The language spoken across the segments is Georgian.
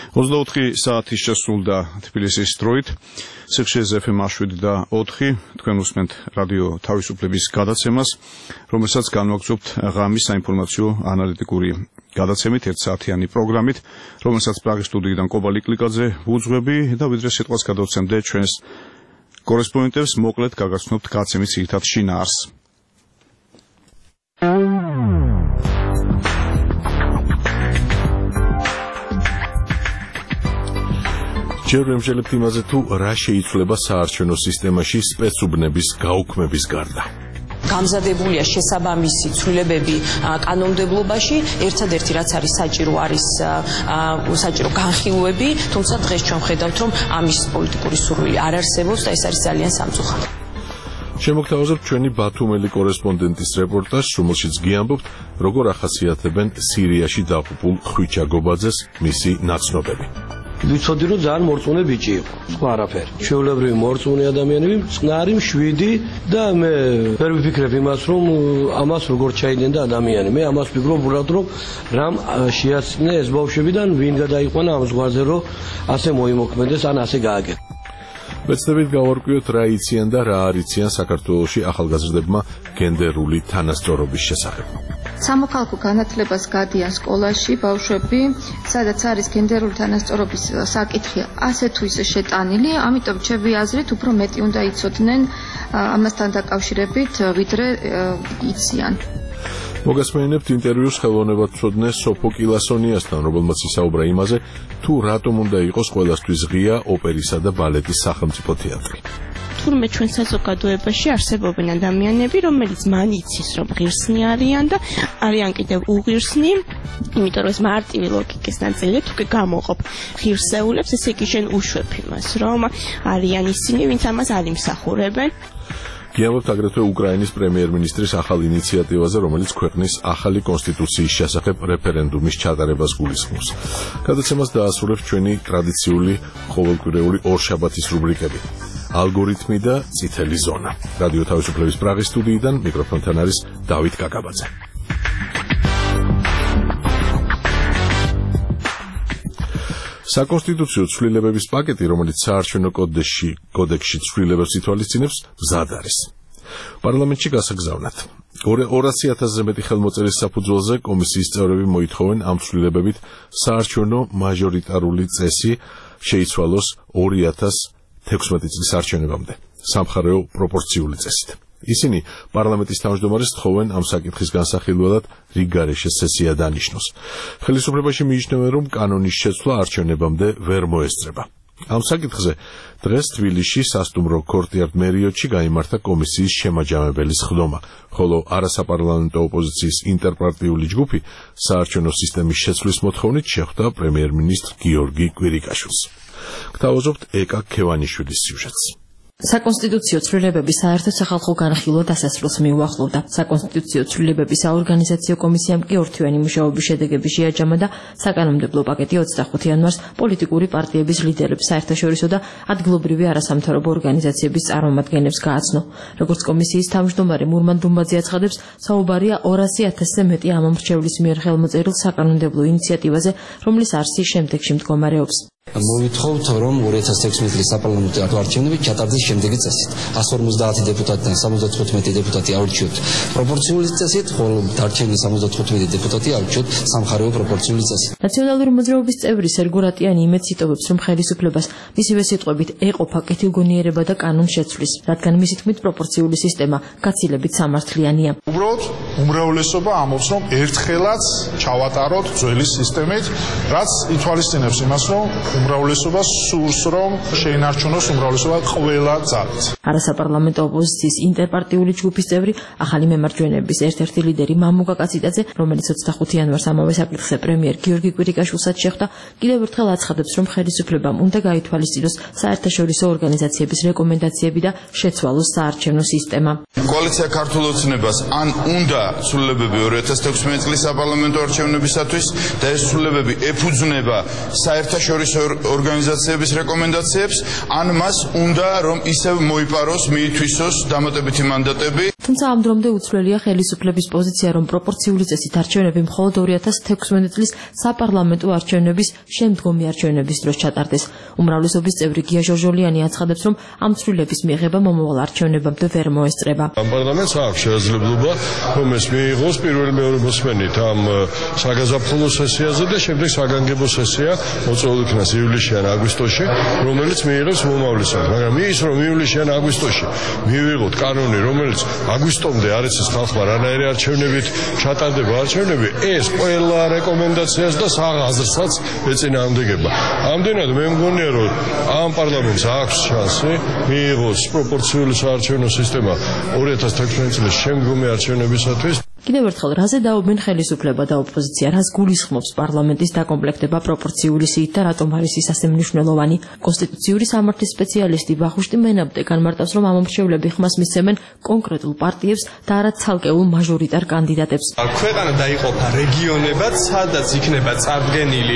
24 საათის შესრულდა თბილისის დროით. სიხშირეზე FM 7.4 თქვენ უსმენთ რადიო თავისუფლების გადაცემას, რომელსაც განვაგრძობთ ღამის საინფორმაციო ანალიტიკური გადაცემით, 1 საათიანი პროგრამით, რომელსაც პრაღის სტუდიიდან კობალი კლიკაძე ვუძღვები და ვიდრე სიტყვას გადავცემდე ჩვენს კორესპონდენტებს, მოკლედ გაგაცნობთ გადაცემის ძირითად შინაარსს. ჯერ ვემსჯელებთ იმაზე, თუ რა შეიცვლება საარჩევნო სისტემაში სპეცუბნების გაუქმების გარდა. გამზადებულია შესაბამისი ცვლილებები კანონმდებლობაში, ერთადერთი რაც არის საჭირო განხილვები, თუმცა დღეს ჩვენ ხედავთ, რომ ამის პოლიტიკური სურვილი არ არსებობს და ეს არის ძალიან სამწუხარო. შემოგთავაზებთ ჩვენი ბათუმელი კორესპონდენტის რეპორტაჟს, რომელშიც გიამბობთ, როგორ ახასიათებენ სირიაში დაღუპულ ხვიჩა გობაძეს მისი ნაცნობები. ვიცოდი, რომ ძალიან მორწმუნე ბიჭი იყო, სხვა არაფერი. ჩვეულებრივი მორწმუნე ადამიანები, წყნარი, მშვიდი და მე ვერ ვიფიქრებ იმას, რომ ამას როგორ ჩაიდენდა ადამიანი. მე ამას ვფიქრობ, რომ რამ შეასწინე ეს ბავშვებიდან, ვინ გადაიყვანა ამ ზღვაზე, რომ ასე მოიმოქმედეს, ან ასე გააკეთა. ვეცდებით გავარკვიოთ რა იციან და რა არ იციან საქართველოში ახალგაზრდებმა გენდერული თანასწორობის შესახებ. სამოქალაქო განათლებას გადიან სკოლაში ბავშვები, სადაც არის გენდერული თანასწორობის საკითხი ასე თუ ისე შეტანილი, ამიტომ ჩემი აზრით უფრო მეტი უნდა იცოდნენ ამასთან დაკავშირებით, ვიდრე იციან. მოგესმენინებთ ინტერვიუს ხელოვნებაცოდნე სოფო კილასონიასთან, რომელმაც ისაუბრა იმაზე, თუ რატომ უნდა იყოს ყველასთვის ღია ოპერისა და ბალეტის სახელმწიფო თეატრი. თურმე ჩვენ საზოგადოებაში არსებობენ ადამიანები, რომელიც მან იცის, რომ ღირსნი არიან და არიან კიდევ უღირსნი, იმიტომ რომ ეს მარტივი ლოგიკის ნაწილია, თუ კი გამოყოფ ღირსეულებს, ესე იგი შენ უშვებ იმას, რომ არიან ისინი, ვინც ამას არ იმსახურებენ. გიამბობთ აგრეთვე უკრაინის პრემიერ-მინისტრის ახალ ინიციატივაზე, რომელიც ქვეყნის ახალი კონსტიტუციის შესახებ რეფერენდუმის ჩატარებას გულისხმობს. გადაცემას დაასრულებს ჩვენი ტრადიციული ყოველკვირეული ორშაბათის რუბრიკები. ალგორითმი და წითელი ზონა. რადიო თავისუფლების პრაღის სტუდიიდან მიკროფონთან არის დავით კაკაბაძე. საკონსტიტუციო ცვლილებების პაკეტი, რომელიც საარჩევნო კოდექსში ცვლილებებს ითვალისწინებს, მზად არის. პარლამენტში გასაგზავნად. 200,000-ზე მეტი ხელმოწერის საფუძველზე კომისიის წევრები მოითხოვენ ამ ცვლილებებით საარჩევნო მაჟორიტარული წესი შეიცვალოს 2016 წლის არჩევნებამდე, სამხარეო პროპორციული წესით. ისინი პარლამენტის თავმჯდომარეს თხოვენ ამ საკითხის განსახილველად რიგგარეშე სესია დანიშნოს. ხელისუფლებაში მიიჩნევენ, რომ კანონის შეცვლა არჩევნებამდე ვერ მოესწრება. ამ საკითხზე დღეს თბილისში სასტუმრო ქორტიარ მერიოტში გაიმართა კომისიის შემაჯამებელი სხდომა, ხოლო არასაპარლამენტო ოპოზიციის ინტერპარტიული ჯგუფი საარჩევნო სისტემის შეცვლის მოთხოვნით შეხვდა პრემიერ-მინისტრ გიორგი კვირიკაშვილს. გთავაზობთ ეკა ქევანიშვილის სიუჟეტს. საკონსტიტუციო ცვლილებების საერთო სახალხო განხილვა დასასრულს მიუახლოვდა. საკონსტიტუციო ცვლილებების საორგანიზაციო კომისიამ კი ორთვიანი მუშაობის შედეგები შეაჯამა და საკანონმდებლო პაკეტი 25 იანვარს პოლიტიკური პარტიების ლიდერებს, საერთაშორისო და ადგილობრივი არასამთავრობო ორგანიზაციების წარმომადგენლებს გააცნო. როგორც კომისიის თავმჯდომარე მურმან დუმბაძე აცხადებს, საუბარია 200,000-ზე მეტი ამომრჩევლის მიერ ხელმოწერილ საკანონმდებლო ინიციატივაზე, რომლის არსი შემდეგში მდგომარეობს. მოვითხოვთ, რომ 2016 წლის საპარლამენტო არჩევნები ჩატარდეს შემდეგი წესით. 150 დეპუტატიდან 75 დეპუტატი აურჩიოთ პროპორციული წესით, ხოლო დარჩენილი 75 დეპუტატი აურჩიოთ სამხარეო პროპორციული წესით. ნაციონალური მოძრაობის წევრი სერგო რატიანი იმედს იტოვებს, რომ ხელისუფლებას მისივე სიტყვებით ეყოფა კეთილგონიერება და კანონ შეცვლის, რადგან მისი თქმით პროპორციული სისტემა გაცილებით სამართლიანია. უბრალოდ უმრავლესობა ამბობს, რომ ერთხელაც ჩავატაროთ ძველი სისტემით, რაც ითვალისწინებს იმას, რომ უმრავლესობა სურს, რომ შეინარჩუნოს უმრავლესობა ყველა ძალით. არასაპარლამენტო ოპოზიციის ინტერპარტიული ჯგუფის წევრი, ახალი მემარჯვენეების ერთ-ერთი ლიდერი მამუ კაკაციტაძე, რომელიც 25 იანვარს ამავე საკითხზე პრემიერ გიორგი კვირიკაშვილსაც შეხვდა, კიდევ ერთხელ აცხადებს, რომ ხელისუფლებამ უნდა გაითვალისწინოს საერთაშორისო ორგანიზაციების რეკომენდაციები და შეცვალოს საარჩევნო სისტემა. კოალიცია ქართულ ოცნებას ან უნდა ცვლილებები 2016 წლის საპარლამენტო არჩევნებისათვის და ეს ცვლილებები ეფუძნება საერთაშორისო ორგანიზაციების რეკომენდაციებს, ან მას უნდა რომ ისევ მოიპაროს, მიითვისოს დამატებითი მანდატები. თუმცა ამ დრომდე უცვლელია ხელისუფლების პოზიცია, რომ პროპორციული წესით არჩევნები მხოლოდ 2016 წლის საპარლამენტო არჩევნების შემდგომი არჩევნების დროს ჩატარდეს. უმრავლესობის წევრი გია ჟორჟოლიანი აცხადებს, რომ ამ ცვლილების მიღება მომავალ არჩევნებამდე ვერ მოესწრება. ამ პარლამენტს აქვს შესაძლებლობა, რომ ეს მიიღოს პირველი მეორე მოსმენით ამ საგაზაფხულო სესიაზე და შემდეგ საგანგებო სესია მოწვეულ იქნას ივლისში ან აგვისტოში, რომელიც მიიღებს მომავლისად. მაგრამ ის რომ ივლისში ან აგვისტოში მივიღოთ კანონი, რომელიც აგვისტომდე არ იცის ხალხმა რანაირი არჩევნებით ჩატარდება არჩევნები, ეს ყველა რეკომენდაციას და საღაზრსაც ეწინააღმდეგება. ამდენად მე მგონია, რომ ამ პარლამენტს აქვს შანსი მიიღოს პროპორციული საარჩევნო სისტემა 2016 წლის შემდგომი არჩევნებისათვის. კიდევ ერთხელ, რაზე დაობენ ხელისუფლება და ოპოზიცია, რას გულისხმობს პარლამენტის დაკომპლექტება პროპორციული სიით და რატომ არის ის ასე მნიშვნელოვანი? კონსტიტუციური სამართლის სპეციალისტი ვახუშტი მენაბდე განმარტავს, რომ ამომრჩევლები ხმას მისცემენ კონკრეტულ პარტიებს და არა ცალკეულ მაჟორიტარ კანდიდატებს. ქვეყანა დაიყოფა რეგიონებად, სადაც იქნება წარდგენილი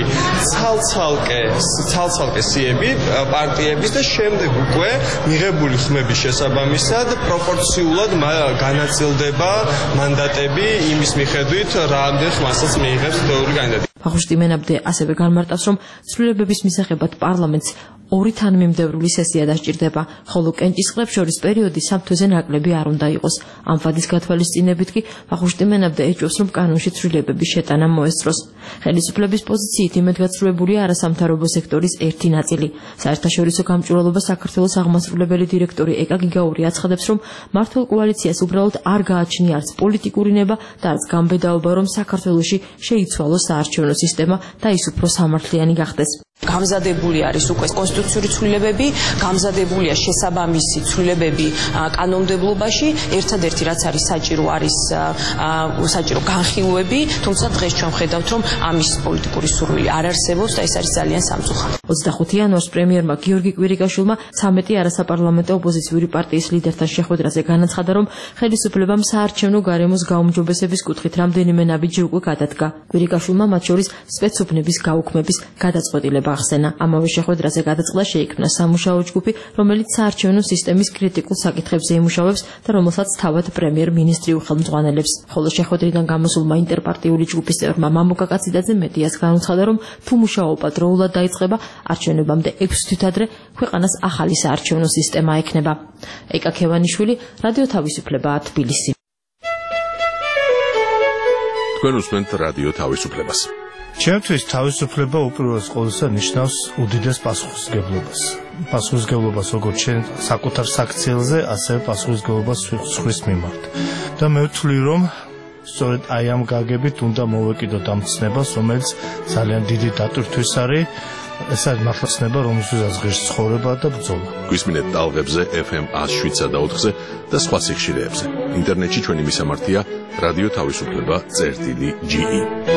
ცალ-ცალკე სიები პარტიების და შემდეგ უკვე მიღებული ხმების შესაბამისად პროპორციულად განაწილდება მანდატები იმის მიხედვით, რამდენ ხმასაც მიიღებს თითოეული კანდიდატი. ვახუშტი მენაბდე ასევე განმარტავს, რომ ცვლილებების მისაღებად პარლამენტს 2 თანმიმდევრული სესია დასჭირდება, ხოლო კენჭისყრებს შორის პერიოდი 3 თვეზე ნაკლები არ უნდა იყოს. ამ ვადის გათვალისწინებით კი ვახუშტი მენაბდე ეჭვობს, რომ კანონში ცვლილებების შეტანა მოესწროს. ხელისუფლების პოზიციით იმედგაცრუებულია არასამთავრობო სექტორის ერთი ნაწილი. საერთაშორისო გამჭვირვალობა საქართველოს აღმასრულებელი დირექტორი ეკა გიგაური აცხადებს, რომ მართლ კოალიციას უბრალოდ არ გააჩნია არც პოლიტიკური ნება და არც გამბედაობა, რომ საქართველოში შეიცვალოს საარჩევნო სისტემა და ის უფრო სამართლიანი გახდეს. გამზადებული არის უკვე კონსტიტუციური ცვლილებები, გამზადებულია შესაბამისი ცვლილებები კანონმდებლობაში, ერთადერთი რაც არის საჭირო განხილვები, თუმცა დღეს ჩვენ ხედავთ, რომ ამის პოლიტიკური სურვილი არ არსებობს და ეს არის ძალიან სამწუხაროდ. 25 იანვარს პრემიერმა გიორგი კვირიკაშვილმა 13 არასაპარლამენტო ოპოზიციური პარტიის ლიდერთან შეხვედრაზე განაცხადა, რომ ხელისუფლებამ საარჩევნო გარემოს გაუმჯობესების კუთხით რამდენიმე ნაბიჯი უკვე გადადგა. კვირიკაშვილმა მათ შორის სპეცუბნების გაუქმების გადაწყვეტილება ახსენა. ამავე შეხვედრაზე გადაწყდა შეიქმნა სამუშაო ჯგუფი, რომელიც საარჩევნო სისტემის კრიტიკულ საკითხებზე იმუშავებს და რომელსაც თავად პრემიერ-მინისტრი უხელმძღვანელებს. ხოლო შეხვედრიდან გამოსულმა ინტერპარტიული ჯგუფის წევრმა მამუკა კაციდაძე მედიას განუცხადა, რომ თუ მუშაობა დროულად დაიწყება, არჩევნებამდე 6 თვით ადრე ქვეყანას ახალი საარჩევნო სისტემა ექნება. ეკა ქევანიშვილი, რადიო თავისუფლება, თბილისი. თქვენ უსმენთ რადიო თავისუფლებას. ჩემთვის თავისუფლება უპირველეს ყოვლისა ნიშნავს უდიდეს პასუხისმგებლობას. პასუხისმგებლობას როგორც ჩვენ საკუთარ საქციელზე, ასევე პასუხისმგებლობას სხვის მიმართ. და მე ვთვლი, რომ სწორედ აი ამ გაგებით უნდა მოვეკიდოთ ამ ცნებას, რომელიც ძალიან დიდი დატვირთვის არის. ეს არის მართლა ცნება, რომელსაც ღირს ცხოვრება და ბრძოლა. გვისმინეთ ტალღებზე FM 107 და 4-ზე და სხვა სიხშირეებზე. ინტერნეტში ჩვენი მისამართია რადიო თავისუფლება.ge.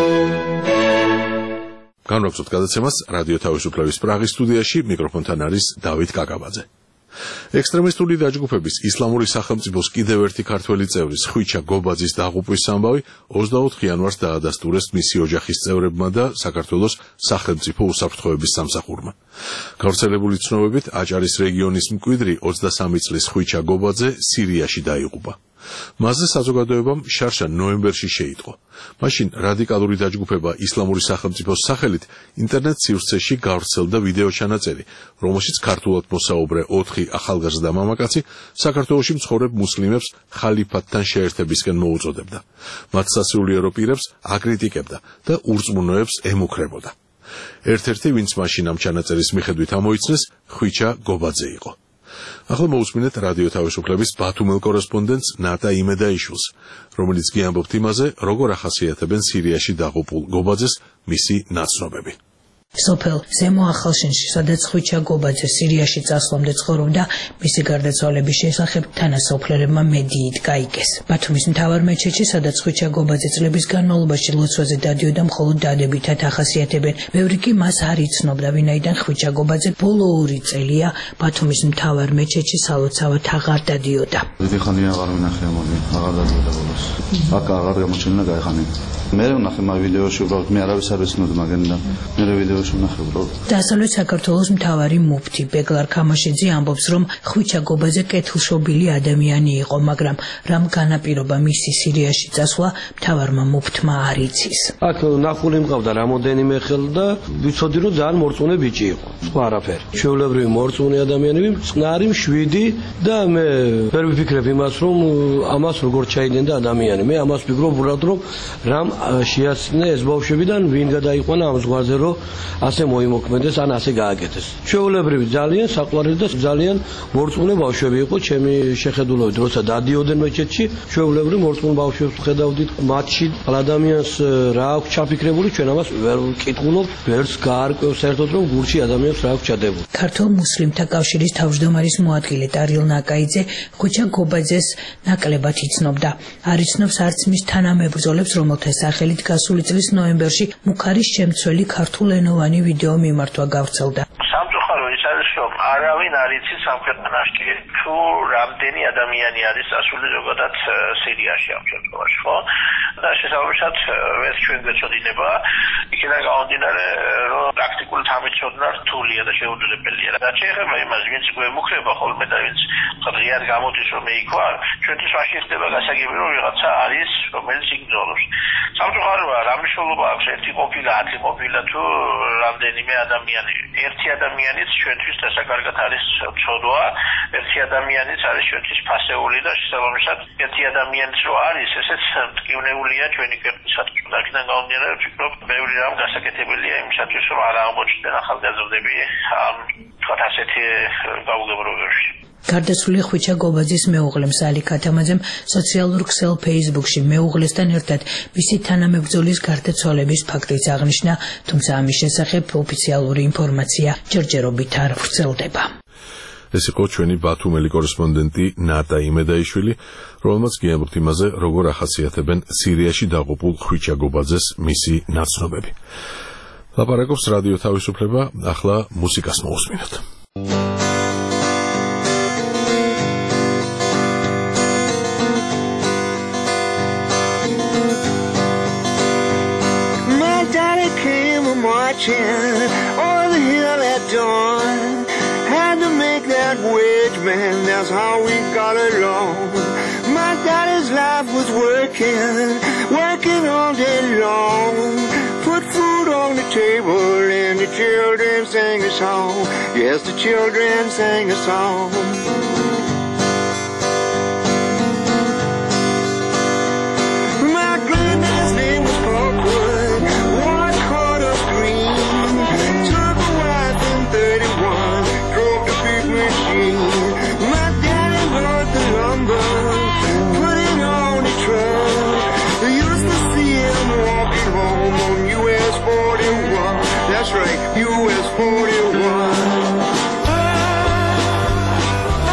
განვაგრძოთ გადაცემას რადიო თავისუფლების პრაღის სტუდიაში, მიკროფონთან არის დავით კაკაბაძე. ექსტრემისტული დაჯგუფების ისლამური სახელმწიფოს კიდევ ერთი ქართველი წევრის ხვიჩა გობაძის დაღუპვის ამბავი 24 იანვარს დაადასტურეს მისი ოჯახის წევრებმა და საქართველოს სახელმწიფო უსაფრთხოების სამსახურმა. გავრცელებული ცნობებით, აჭარის რეგიონის მკვიდრი 23 წლის ხვიჩა გობაძე სირიაში დაიღუპა. მასზე საზოგადოებამ შარშა ნოემბერში შეიტყო. მაშინ რადიკალური დაჯგუფება ისლამური სახელმწიფოს სახელით ინტერნეტ სივრცეში გავრცელდა ვიდეო ჩანაწერი, რომელშიც ქართულად მოსაუბრე 4 ახალგაზრდა მამაკაცი საქართველოში მცხოვრებ მუსლიმებს ხალიფატთან შეერთებისკენ მოუწოდებდა. მათ სასულიერო პირებს აკრიტიკებდა და ურწმუნოებს ემუქრებოდა. ერთ-ერთი, ვინც მაშინ ამ ჩანაწერის მიხედვით ამოიცნეს, ხვიჩა გობაძე იყო. ახლა მოусმინეთ რადიო თავისუფლების ბათუმელ კორესპონდენტს ნატა იმედაიშვილს, რომელიც კი ამბობს იმაზე, როგორ ახასიათებენ სირიაში დაღუპულ გობაძეს მისი ნაცნობები. სოფელ ზემო ახალშენში, სადაც ხვიჩა გობაძე სირიაში წასვლამდე ცხოვრობდა, მისი გარდაცვალების შესახებ თანასოფლელებმა მედიით გაიგეს. ბათუმის მთავარ მეჩეთში, სადაც ხვიჩა გობაძე წლების განმავლობაში ლოცვაზე დადიოდა, მხოლოდ დადებითად ახასიათებენ. ბევრი კი მას არ იცნობდა, ვინაიდან ხვიჩა გობაძე ბოლო 2 წელია ბათუმის მთავარ მეჩეთში სალოცავად აღარ დადიოდა. დიდი ხანია აღარ მინახე ამბობი, აღარ დადიოდა ბოლოს. აკა აღარ გამოჩენილა გაიხანე. მე ვნახე მაგ ვიდეოში, უბრალოდ მე არავის არ ვიცნობ მაგენდა. მე ვიდეოში ვნახე უბრალოდ. დასავლეთ საქართველოს მთავარი მუფთი ბეგლარ ქამაშიძე ამბობს, რომ ხვიჩა გობაძე კეთილშობილი ადამიანი იყო, მაგრამ რამ განაპირობა მისი სირიაში წასვლა, მთავარმა მუფთმა არ იცის. აქ ნახული მყავდა რამოდენიმე ხელ და ვიცოდი, რომ ძალიან მორწმუნე ბიჭი იყო. სხვა არაფერი. ჩვეულებრივი მორწმუნე ადამიანები, წყნარი, მშვიდი და მე ვერ ვიფიქრებ იმას, რომ ამას როგორ ჩაიდენდა ადამიანი. მე ამას ვფიქრობ, უბრალოდ რომ რამ შეაცნე ეს ბავშვებიდან ვინ გადაიყვანა ამ ზღვაზე, რომ ასე მოიმოქმედეს ან ასე გააკეთეს. ჩვეულებრივი ძალიან საყვარელი და ძალიან მორწმუნე ბავშვები იყო, ჩემი შეხედულებით, როცა დადიოდნენ მეჩეთში, ჩვეულებრივი მორწმუნე ბავშვებს ხედავდით, მათში ადამიანს რა აქვს ჩაფიქრებული, ჩვენ ამას ვერ ვკითხულობ, ვერც გაარკვევს საერთოდ, რომ გულში ადამიანს რა აქვს ჩადებული. ქართულ მუსლიმთა კავშირის თავმჯდომარის მოადგილე ტარილ ნაკაიძე ხვიჩა გობაძეს ნაკლებად იცნობდა. არ იცნობს არც მის თანამებრძოლებს, რომელთა სახელით გასული წლის ნოემბერში მუქარის შემცველი ქართულენოვანი ვიდეო მიმართვა გავრცელდა. სამწუხარო ის არის, რომ არავინ არ იცის ამ ქვეყანაში თუ რამდენი ადამიანი არის ასული ზოგადად სირიაში ამ შემთხვევაში, ხო? და შესაბამისად ეს ჩვენ გვეცოდინება, იქიდან გამომდინარე, რომ პრაქტიკულად ამის ცოდნა რთულია და შეუძლებელია. და შეიძლება იმას, ვინც გვემუქრება ხოლმე და ვინც ღიად გამოდის, რომ მე იქ ვარ, ჩვენთვის მაშინ ხდება გასაგები, რომ ვიღაცა არის, რომელიც იგრძნობს. სამწუხაროა, რა მნიშვნელობა აქვს ერთი ყოფილა, 10 ყოფილა თუ რამდენიმე ადამიანი. ერთი ადამიანიც ჩვენთვის დასაკარგად არის ცოდვა, ერთი ადამიანიც არის ჩვენთვის ფასეული და შესაბამისად ერთი ადამიანიც რო არის, ესეც მტკივნეულია ჩვენი ქვეყნისათვის. და აქედან გამომდინარე, ვფიქრობ, ბევრი რამ გასაკეთებელია იმისათვის, რომ არ აღმოჩნდნენ ახალგაზრდები ამ თქვათ ასეთი გაუგებრობებში. გარდაცვლილი ხვიჩა გობაძის მეუღლემ სალი ქათამაძემ სოციალურ ქსელ Facebook-ში მეუღლესთან ერთად მისი თანამებრძოლის გარდაცვალების ფაქტიც აღნიშნა, თუმცა ამის შესახებ ოფიციალური ინფორმაცია ჯერჯერობით არ ვრცელდება. ეს იყო ჩვენი ბათუმელი კორესპონდენტი ნატა იმედაიშვილი, რომელმაც გიამბობთ იმაზე, როგორ ახასიათებენ სირიაში დაღუპულ ხვიჩა გობაძეს მისი ნაცნობები. ლაპარაკობს რადიო თავისუფლება, ახლა მუსიკას მოусმინოთ. Over the hill at dawn, had to make that wage man, that's how we got along. My daddy's life was working all day long, put food on the table and the children sang a song. Yes, the children sang a song. My granddad's name was Parkwood, was caught up green, took a wife in 31, drove the big machine. My daddy brought the lumber, put it on the truck. I used to see him walking home on US 41. That's right, US 41.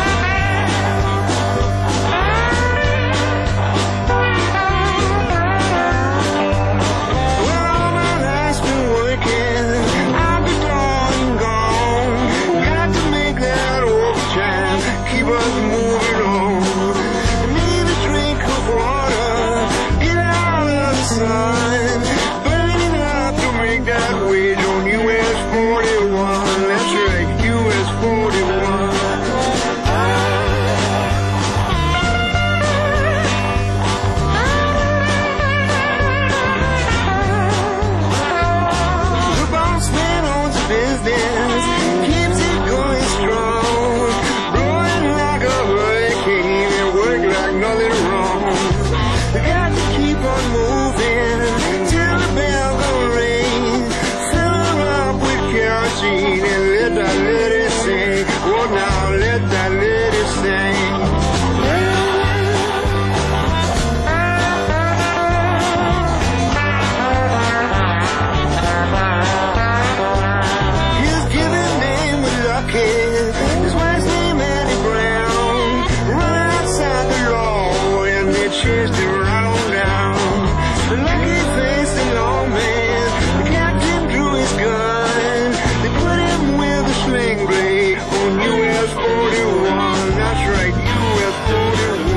chance to ride on down. The lucky faced and long man, the captain drew his gun. They put him with a sling blade on US 41. That's right, US 41.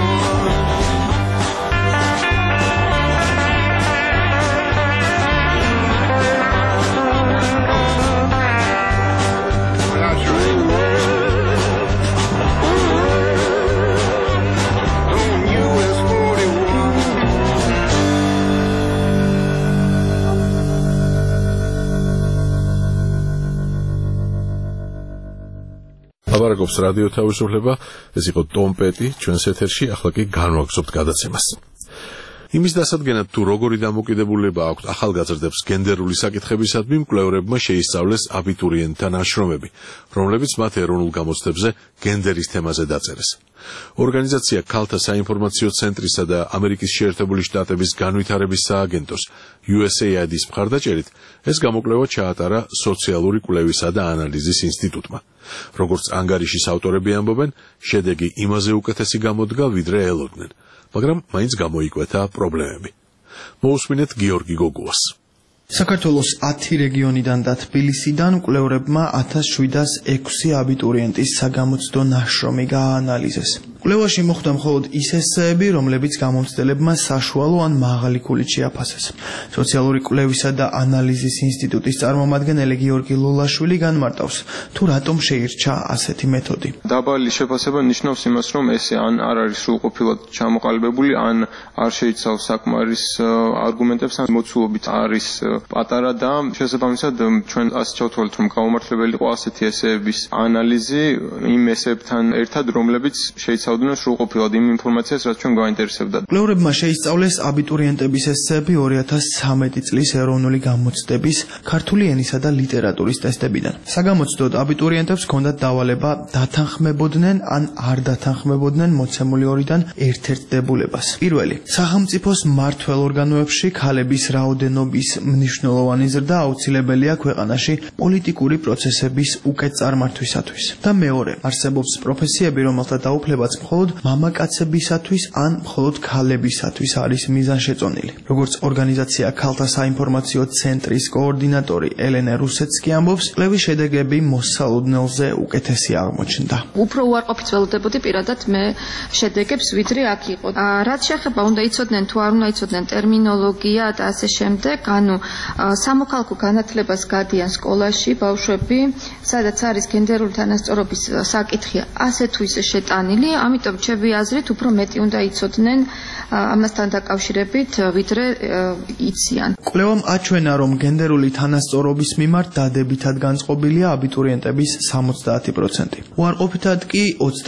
აბარაკობს რადიო თავისუფლება, ეს იყო ტომ პეტი, ჩვენს ეთერში, ახლა კი განვაგრძობთ გადაცემას. იმის დასადგენად თუ როგორი დამოკიდებულება აქვთ ახალგაზრდებს გენდერული საკითხებისადმი, მკვლევრებმა შეისწავლეს აბიტურიენტთა ნაშრომები, რომლებიც მათ ეროვნულ გამოცდებზე გენდერის თემაზე დაწერეს. ორგანიზაცია ქალთა საინფორმაციო ცენტრისა და ამერიკის შეერთებული შტატების განვითარების სააგენტოს USAID-ის მხარდაჭერით ეს გამოკვლევა ჩაატარა სოციალური კვლევისა და ანალიზის ინსტიტუტმა. როგორც ანგარიშის ავტორები ამბობენ, შედეგი იმაზე უკეთესი გამოდგა, ვიდრე ელოდნენ, მაგრამ მაინც გამოიკვეთა პრობლემები. მოусმინეთ გიორგი გოგუას. საქართველოს 10 რეგიონიდან და თბილისიდან კვლევრებმა 1706 აბიტურიენტის საგამოცდო ნაშრომი გააანალიზეს. კვლევაში მოხვდა მხოლოდ ის ესეები, რომლებიც გამომცდელებმა საშუალო ან მაღალი ქულით შეაფასეს. სოციალური კვლევისა და ანალიზის ინსტიტუტის წარმომადგენელი გიორგი ლოლაშვილი განმარტავს, თუ რატომ შეირჩა ასეთი მეთოდი. დაბალი შეფასება ნიშნავს იმას, რომ ესე ან არ არის სრულყოფილად ჩამოყალიბებული, ან არ შეიცავს საკმარის არგუმენტებს, ან მოცულობით არის პატარა და შესაბამისად ჩვენ ასე ჩავთვალეთ, რომ გაუმართლებელი იყო ასეთი ესეების ანალიზი იმ ესეებთან ერთად, რომლებიც შეიცავდნენ სრულყოფილად იმ ინფორმაციას, რაც ჩვენ გვაინტერესებდა. კვლევრებმა შეისწავლეს აბიტურიენტების ესეები 2013 წლის ეროვნული გამოცდების ქართული ენისა და ლიტერატურის ტესტებიდან. საგამოცდოდ აბიტურიენტებს ჰქონდათ დავალება დათანხმებოდნენ ან არ დათანხმებოდნენ მოცემული ორიდან ერთ-ერთ დებულებას. პირველი, სახელმწიფოს მმართველ ორგანოებში ქალების რაოდენობის მნიშვნელოვანი ზრდა აუცილებელია ქვეყანაში პოლიტიკური პროცესების უკეთ წარმართვისათვის. და მეორე, არსებობს პროფესიები, რომელთა დაუფლებაც მხოლოდ მამაკაცებისათვის ან მხოლოდ ქალებისათვის არის მიზანშეწონილი. როგორც ორგანიზაცია ქალთა საინფორმაციო ცენტრის კოორდინატორი ელენე რუსეცკი ამბობს, კვლევის შედეგები მოსალოდნელზე უკეთესი აღმოჩნდა. უფრო უარყოფით ველოდებოდი პირადად მე შედეგებს, ვიდრე აქ იყო. რაც შეეხება უნდა იცოდნენ თუ არ უნდა იცოდნენ ტერმინოლოგია და ასე შემდეგ, ანუ სამოქალაქო განათლებას გადიან სკოლაში ბავშვები, სადაც არის გენდერული თანასწორობის საკითხი ასე თუ ისე შეტანილი, ამიტომ ჩემი აზრით უფრო მეტი უნდა იცოდნენ ამასთან დაკავშირებით, ვიდრე იციან. კვლევამ აჩვენა, რომ გენდერული თანასწორობის მიმართ დადებითად განწყობილია აბიტურიენტების 70%. უარყოფითად კი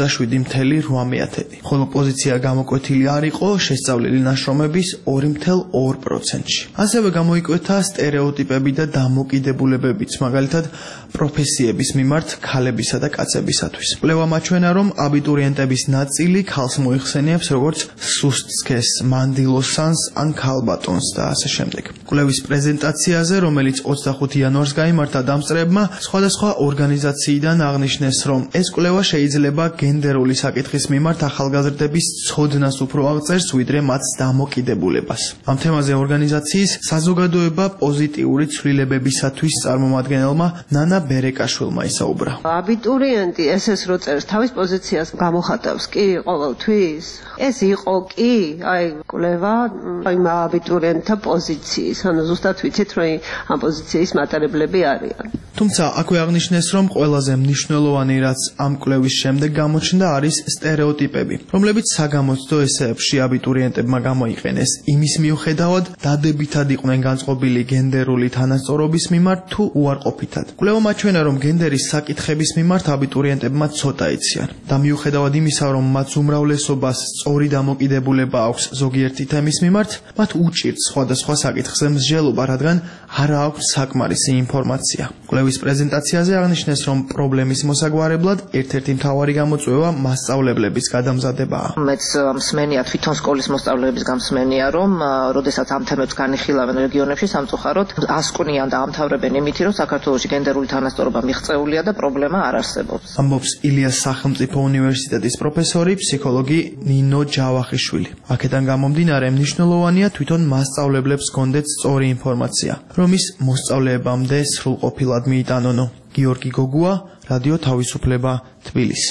27,8%. ხოლო პოზიცია გამოკვეთილი არ იყო შესწავლილი ნაშრომების 2,2%-ში. ასევე გამოიკვეთა სტერეოტიპები და დამოკიდებულებებიც, მაგალითად პროფესიების მიმართ ქალებისა და კაცებისათვის. კვლევამ აჩვენა, რომ აბიტურიენტების ნაწილი ქალს მოიხსენიებს როგორც სუსტსქეს, მანდილოსანს ან ქალბატონს და ასე შემდეგ. კვლევის პრეზენტაციაზე, რომელიც 25 იანვარს გაიმართა, დამსწრეებმა სხვადასხვა ორგანიზაციიდან აღნიშნეს, რომ ეს კვლევა შეიძლება გენდერული საკითხის მიმართ ახალგაზრდების ცოდნას უფრო აღწერს, ვიდრე მათ დამოკიდებულებას. ამ თემაზე ორგანიზაციის საზოგადოება პოზიტიური ცვლილებებისათვის წარმომადგენელმა ნანა ბერეკაშვილმა ისაუბრა. აბიტურიენტი ესეს რო წერს თავის პოზიციას გამოხატავს კი ყოველთვის? ეს იყო კი, აი კვლევა იმ აბიტურიენტთა პოზიციის, ანუ ზუსტად ვიცით, რომ ამ პოზიციის მატარებლები არიან. თუმცა აქვე აღნიშნეს, რომ ყველაზე მნიშვნელოვანი, რაც ამ კვლევის შემდეგ გამოჩნდა, არის სტერეოტიპები, რომლებიც საგამოცდო ესეებში აბიტურიენტებმა გამოიყენეს იმის მიუხედავად, დადებითად იყვნენ განწყობილი გენდერული თანასწორობის მიმართ თუ უარყოფითად. კვლევამ აჩვენა, რომ გენდერის საკითხების მიმართ აბიტურიენტებმა ცოტა იციან და მიუხედავად იმისა, რომ მათ უმრავლესობას სწორი დამოკიდებულება აქვს ზოგიერთი თემის მიმართ, მათ უჭირთ სხვადასხვა საკითხზე მსჯელობა, რადგან არ აქვს საკმარისი ინფორმაცია. კვლევის პრეზენტაციაზე აღნიშნეს, რომ პრობლემის მოსაგვარებლად ერთ-ერთი მთავარი გამოწვევა მასწავლებლების გადამზადებაა. მეც მსმენია თვითონ სკოლის მოსწავლეების გამსმენია, რომ როდესაც ამ თემებს განიხილავენ რეგიონებში, სამწუხაროდ ასკვნიან და ამთავრებენ იმით, რომ საქართველოში გენდერული თანასწორობა მიღწეულია და პრობლემა არ არსებობს. ამბობს ილიას სახელმწიფო უნივერსიტეტის პროფესორი, ფსიქოლოგი ნინო ჯავახიშვილი. აქედან გამომდინარე, მნიშვნელოვანია თვითონ მასწავლებლებს გონდეთ სწორი ინფორმაცია, რომ ის მოსწავლეებამდე სრულყოფილად მიიტანონო. გიორგი გოგუა, რადიო თავისუფლება, თბილისი.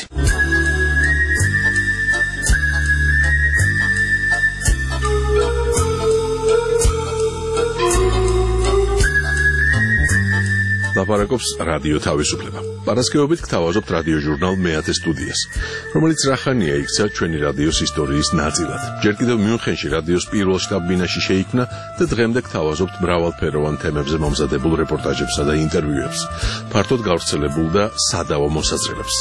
ლაპარაკობს რადიო თავისუფლება. პარასკევობით გთავაზობთ რადიო ჟურნალ მეათე სტუდიას, რომელიც რახანია იქცა ჩვენი რადიოს ისტორიის ნაწილად. ჯერ კიდევ მიუნხენში რადიოს პირველ შტაბ-ბინაში შეიქმნა და დღემდე გთავაზობთ მრავალფეროვან თემებზე მომზადებულ რეპორტაჟებსა და ინტერვიუებს, ფართოდ გავრცელებულ და სადავო მოსაზრებებს.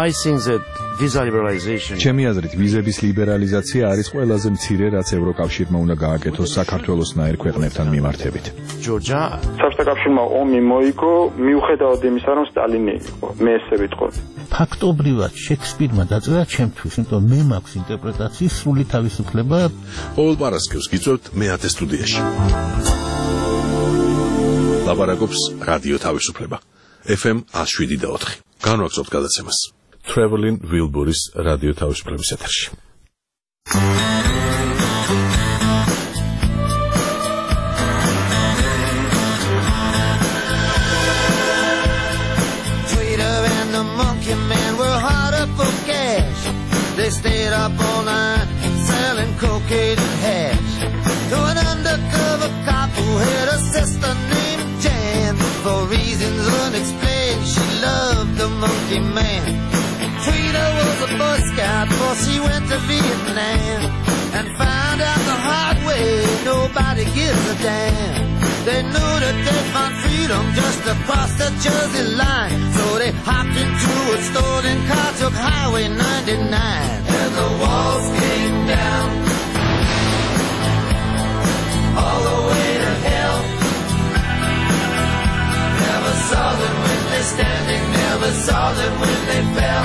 ჩემი აზრით, ვიზების ლიბერალიზაცია არის ყველაზე მცირე, რაც ევროკავშირმა უნდა გააკეთოს საქართველოსნაირ ქვეყნებთან მიმართებით. საბჭოთა კავშირმა ომი მოიგო, მიუხედავად იმისა, რომ სტალინი იყო, მე ესე ვიტყოდი. ფაქტობრივად შექსპირმა დაწერა ჩემთვის, იმიტომ მე მაქვს ინტერპრეტაციის სრული თავისუფლება. ყოველ პარასკევს გიწევთ მეათე სტუდიაში. ლაპარაკობს რადიო თავისუფლება. FM 107.4. განვაგრძობთ გადაცემას. Traveling Wilburis რადიო თავისუფლების ეთერში. They stayed up all night selling cocaine and hash. Though an undercover cop who had a sister named Jan, for reasons unexplained, she loved the monkey man. Tweeter was a Boy Scout before she went to Vietnam, and found out the hard way nobody gives a damn. They knew that they'd find freedom just across the Jersey line, so they hopped into a stolen car, took Highway 99, and the walls came down all the way to hell. Never saw them when they standing, never saw them when they fell.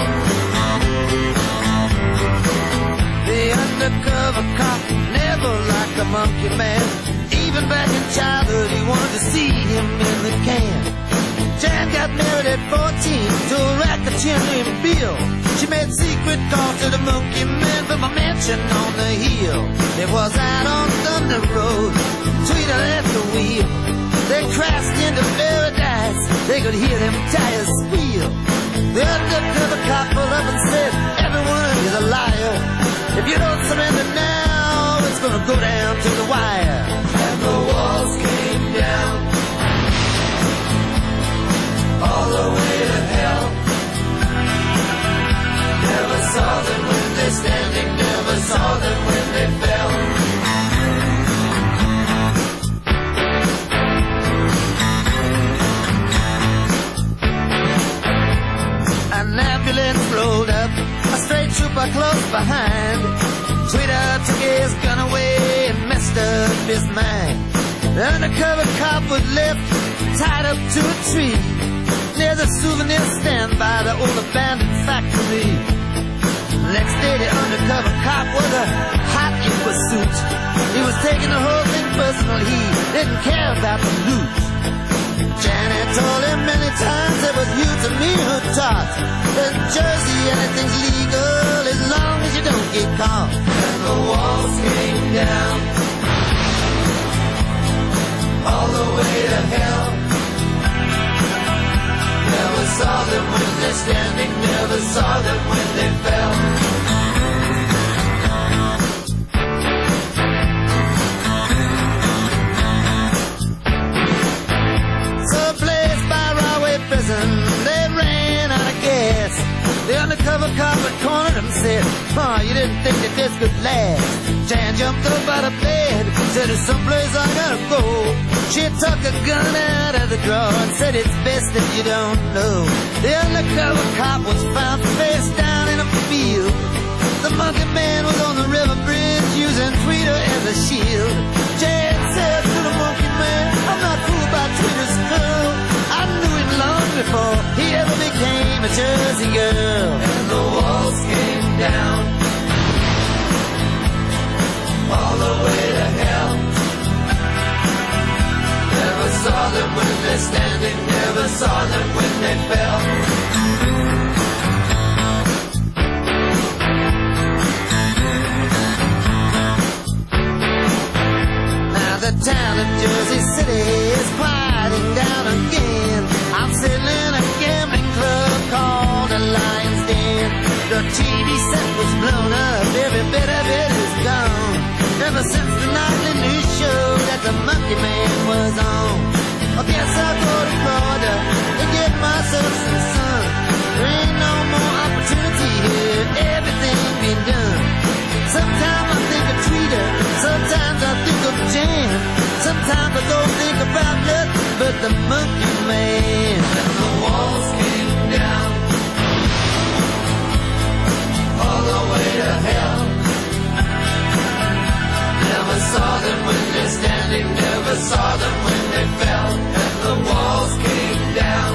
The undercover cop never liked the monkey man. Even back in childhood, he wanted to see him in the can. Jan got married at 14 to a racketeer named Bill. She made secret calls to the monkey man from a mansion on the hill. It was out on Thunder Road, Tweeter at the wheel. They crashed into paradise, they could hear them tires squeal. The undercover cop pulled up and said, everyone is a liar. If you don't surrender now, it's gonna go down to the wire. And the walls came down all the way to hell. Never saw them when they're standing, never saw them when they fell. An ambulance rolled up, a straight trooper close behind. Tweeter took his gun away and messed up his mind. The undercover cop was left tied up to a tree near the souvenir stand by the old abandoned factory. Next day the undercover cop was a hot in pursuit. He was taking the whole thing personal, he didn't care about the loot. Janet told him many times it was you to me who taught. In Jersey anything's legal as long as you don't get caught. And the walls came down all the way to hell. Never saw them when they're standing, never saw them when they fell. Someplace by Rahway Prison, they ran out of gas. The undercover cop had cornered him and said, oh, you didn't think that this could last. Jan jumped up out of bed, said, there's someplace I gotta go. She took a gun out of the drawer and said, it's best if you don't know. The undercover cop was found face down in a field. The monkey man was on the river bridge using Tweeter as a shield. Jan said to the monkey man, I'm not fooled by Tweeter's curl. I knew him long before he ever became a Jersey girl. And the walls came down all the way to hell. they're standing, never saw them when they fell. Now the town of Jersey City is quieting down again. I'm sitting in a gambling club called the Lion's Den. The TV set was blown up, every bit of it is gone. Ever since the nightly news show that the Monkey Man was on. I guess I'll go to Florida to get myself some sun. There ain't no more opportunity here, everything been done. Sometimes I think of Tweeter, sometimes I think of Jam. Sometimes I don't think about nothing but the Monkey Man. And the walls came down all the way to hell. Never saw them when they're standing, never saw them when they fell. And the walls came down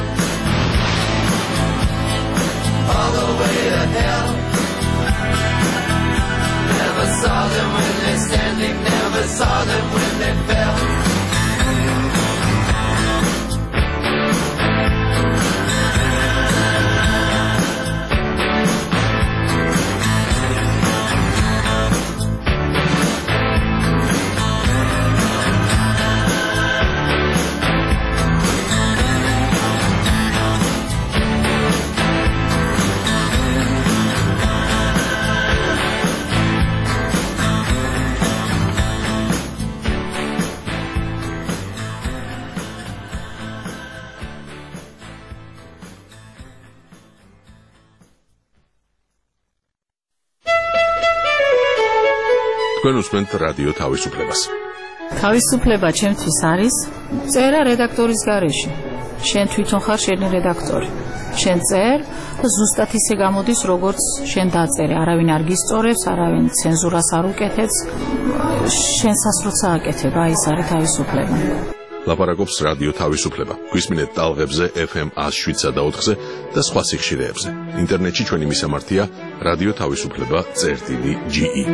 all the way to hell. Never saw them when they're standing, never saw them when they fell. თქვენ უსმენთ რადიო თავისუფლებას. თავისუფლება ჩემთვის არის წერა რედაქტორის გარეშე. შენ თვითონ ხარ შენი რედაქტორი. შენ წერ და ზუსტად ისე გამოდის, როგორც შენ დაწერე. არავინ არ გისწორებს, არავინ ცენზურას არ უკეთებს. შენსაც როცა აკეთებ, აი ეს არის თავისუფლება. ლაპარაკობს რადიო თავისუფლება. გვისმინეთ ტალღებზე FM 107.4-ზე და სხვა სიხშირეებზე. ინტერნეტში ჩვენი მისამართია რადიო თავისუფლება.ge.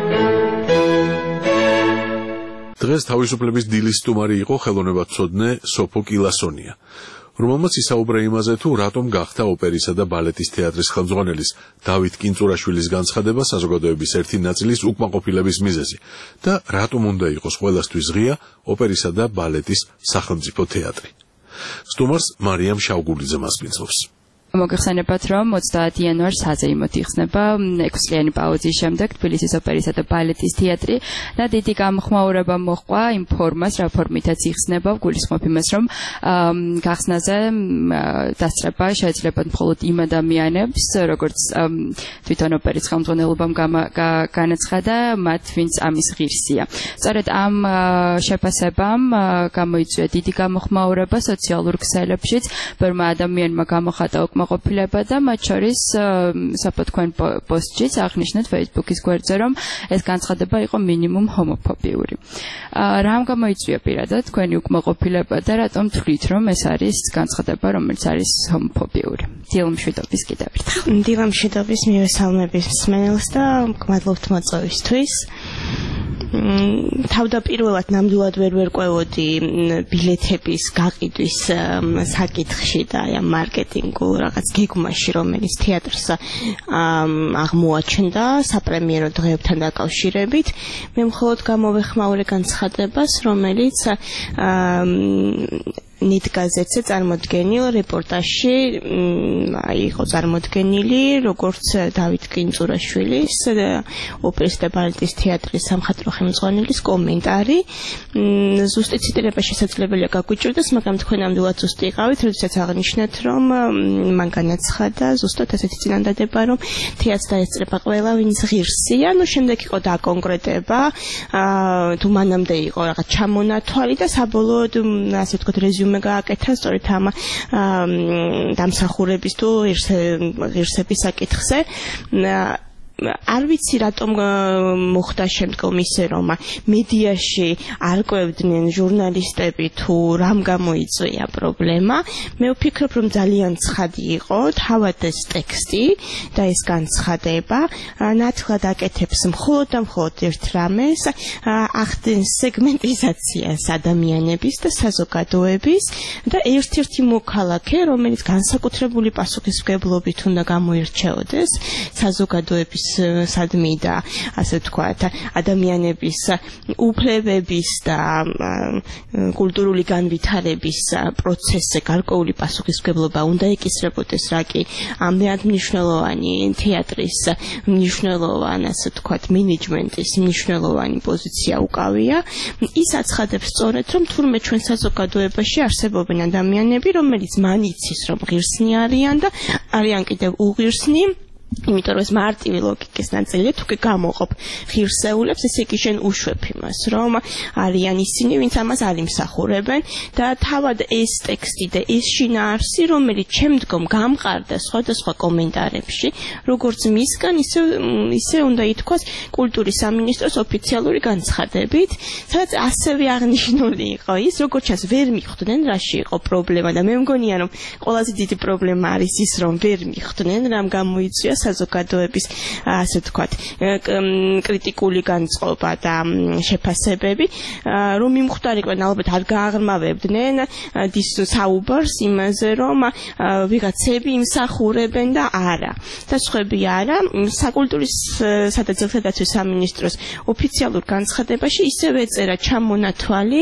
დღეს თავისუფლების დილის სტუმარი იყო ხელოვნებაცოდნე სოფო კილასონია, რომელმაც ისაუბრა იმაზე, თუ რატომ გახდა ოპერისა და ბალეტის თეატრის ხელმძღვანელის დავით კინწურაშვილის განცხადება საზოგადოების ერთი ნაწილის უკმაყოფილების მიზეზი და რატომ უნდა იყოს ყველასთვის ღია ოპერისა და ბალეტის სახელმწიფო თეატრი. სტუმარს მარიამ შავგულიძე მასპინძლობს. მოგეხსენებათ, რომ 30 იანვარს საზეიმოდ იხსნება 6 წლიანი პაუზის შემდეგ თბილისის ოპერისა და ბალეტის თეატრი და დიდი გამოხმაურება მოჰყვა იმ ფორმას, რა ფორმითაც იხსნება, გულისხმობ იმას, რომ გახსნაზე დასწრება შეიძლება მხოლოდ იმ ადამიანებს, როგორც თვითონ ოპერის ხელმძღვანელობამ განაცხადა, მათ ვინც ამის ღირსია. სწორედ ამ შეფასებამ გამოიწვია დიდი გამოხმაურება სოციალურ ქსელებშიც, ბევრმა ადამიანმა გამოხატა ყოფილება და მათ შორის საფოთქვენ პოსტშიც აღნიშნეთ Facebook-ის გვერდზე, რომ ეს განცხადება იყო მინიმუმ ჰომოფობიური. რამ გამოიწვია პირადად თქვენი უკმაყოფილება და რატომ თვლით, რომ ეს არის განცხადება, რომელიც არის ჰომოფობიური? დილამშვიდობის კიდევ ერთხელ. დილამშვიდობის მივესალმები მსმენელს და მადლობთ მოწვევისთვის. თავდაპირველად ნამდვილად ვერ ვერკვევოდი ბილეთების გაყიდვის საკითხში და აი ამ მარკეტინგულ რაღაც გეგმაში, რომელიც თეატრს აღმოაჩნდა საპრემიერო დღეებთან დაკავშირებით. მე მხოლოდ გამოვეხმაურე განცხადებას, რომელიც ნით გაზეთზე წარმოდგენილ რეპორტაჟში იყო წარმოდგენილი, როგორც დავით კინწურაშვილის ოპერის და ბალეტის თეატრის სამხატვრო ხელმძღვანელის კომენტარი. ზუსტი ციტირება შესაძლებელია გაგვიჭირდეს, მაგრამ თქვენ ნამდვილად ზუსტი იყავით, როდესაც აღნიშნეთ, რომ მან განაცხადა ზუსტად ასეთი წინადადება, რომ თეატრს დაესწრება ყველა, ვინც ღირსია. ნუ შემდეგ იყო დაკონკრეტება, თუ მანამდე იყო რაღაც ჩამონათვალი და საბოლოოდ ასე ვთქვათ რეზიუმე გააკეთა სწორედ ამ დამსახურების თუ ღირსების საკითხზე. არ ვიცი რატომ მოხდა შემდგომ ისე რომ მედიაში არ ყვევდნენ ჟურნალისტები თუ რამ გამოიწვია პრობლემა. მე ვფიქრობ რომ ძალიან ცხადი იყო თავად ეს ტექსტი და ეს განცხადება ნათლად აკეთებს მხოლოდ და მხოლოდ ერთ რამეს, ახდენს სეგმენტიზაციას ადამიანების და საზოგადოების და ერთ-ერთი მოქალაქე, რომელიც განსაკუთრებული პასუხისმგებლობით უნდა გამოირჩეოდეს საზოგადოების სადმი და ასე ვთქვათ, ადამიანების უფლებების და კულტურული განვითარების პროცესზე გარკვეული პასუხისმგებლობა უნდა ეკისრებოდეს, რა კი ამდენად მნიშვნელოვანი თეატრის მნიშვნელოვანი, ასე ვთქვათ, მენეჯმენტის მნიშვნელოვანი პოზიცია უკავია. ის აცხადებს სწორედ, რომ თურმე ჩვენ საზოგადოებაში არსებობენ ადამიანები, რომელიც მან იცის, რომ ღირსნი არიან და არიან კიდევ უღირსნი, იმიტომ რომ ეს მარტივი ლოგიკის ნაწილია, თუ კი გამოყოფ ღირსეულებს, ესე იგი შენ უშვებ იმას, რომ არიან ისინი, ვინც ამას არ იმსახურებენ და თავად ეს ტექსტი და ეს შინაარსი, რომელიც შემდგომ გამყარდა სხვადასხვა კომენტარებში, როგორც მისგან, ისე უნდა ითქვას კულტურის სამინისტროს ოფიციალური განცხადებით, სადაც ასევე აღნიშნული იყო ის, როგორც ჩანს, ვერ მიხვდნენ, რაში იყო პრობლემა და მე მგონია, რომ ყველაზე დიდი პრობლემა არის ის, რომ ვერ მიხვდნენ, რამ გამოიწვია საზოგადოების, ასე ვთქვათ, კრიტიკული განწყობა და შეფასებები, რომ მიმხვდარიყვნენ, ალბათ არ გააღრმავებდნენ დის საუბარს იმაზე, რომ ვიღაცები იმსახურებენ და არა. და სხვები არა, საკულტურისა და ძეგლთადაცვის სამინისტროს ოფიციალურ განცხადებაში ისევე ეწერა ჩამონათვალი,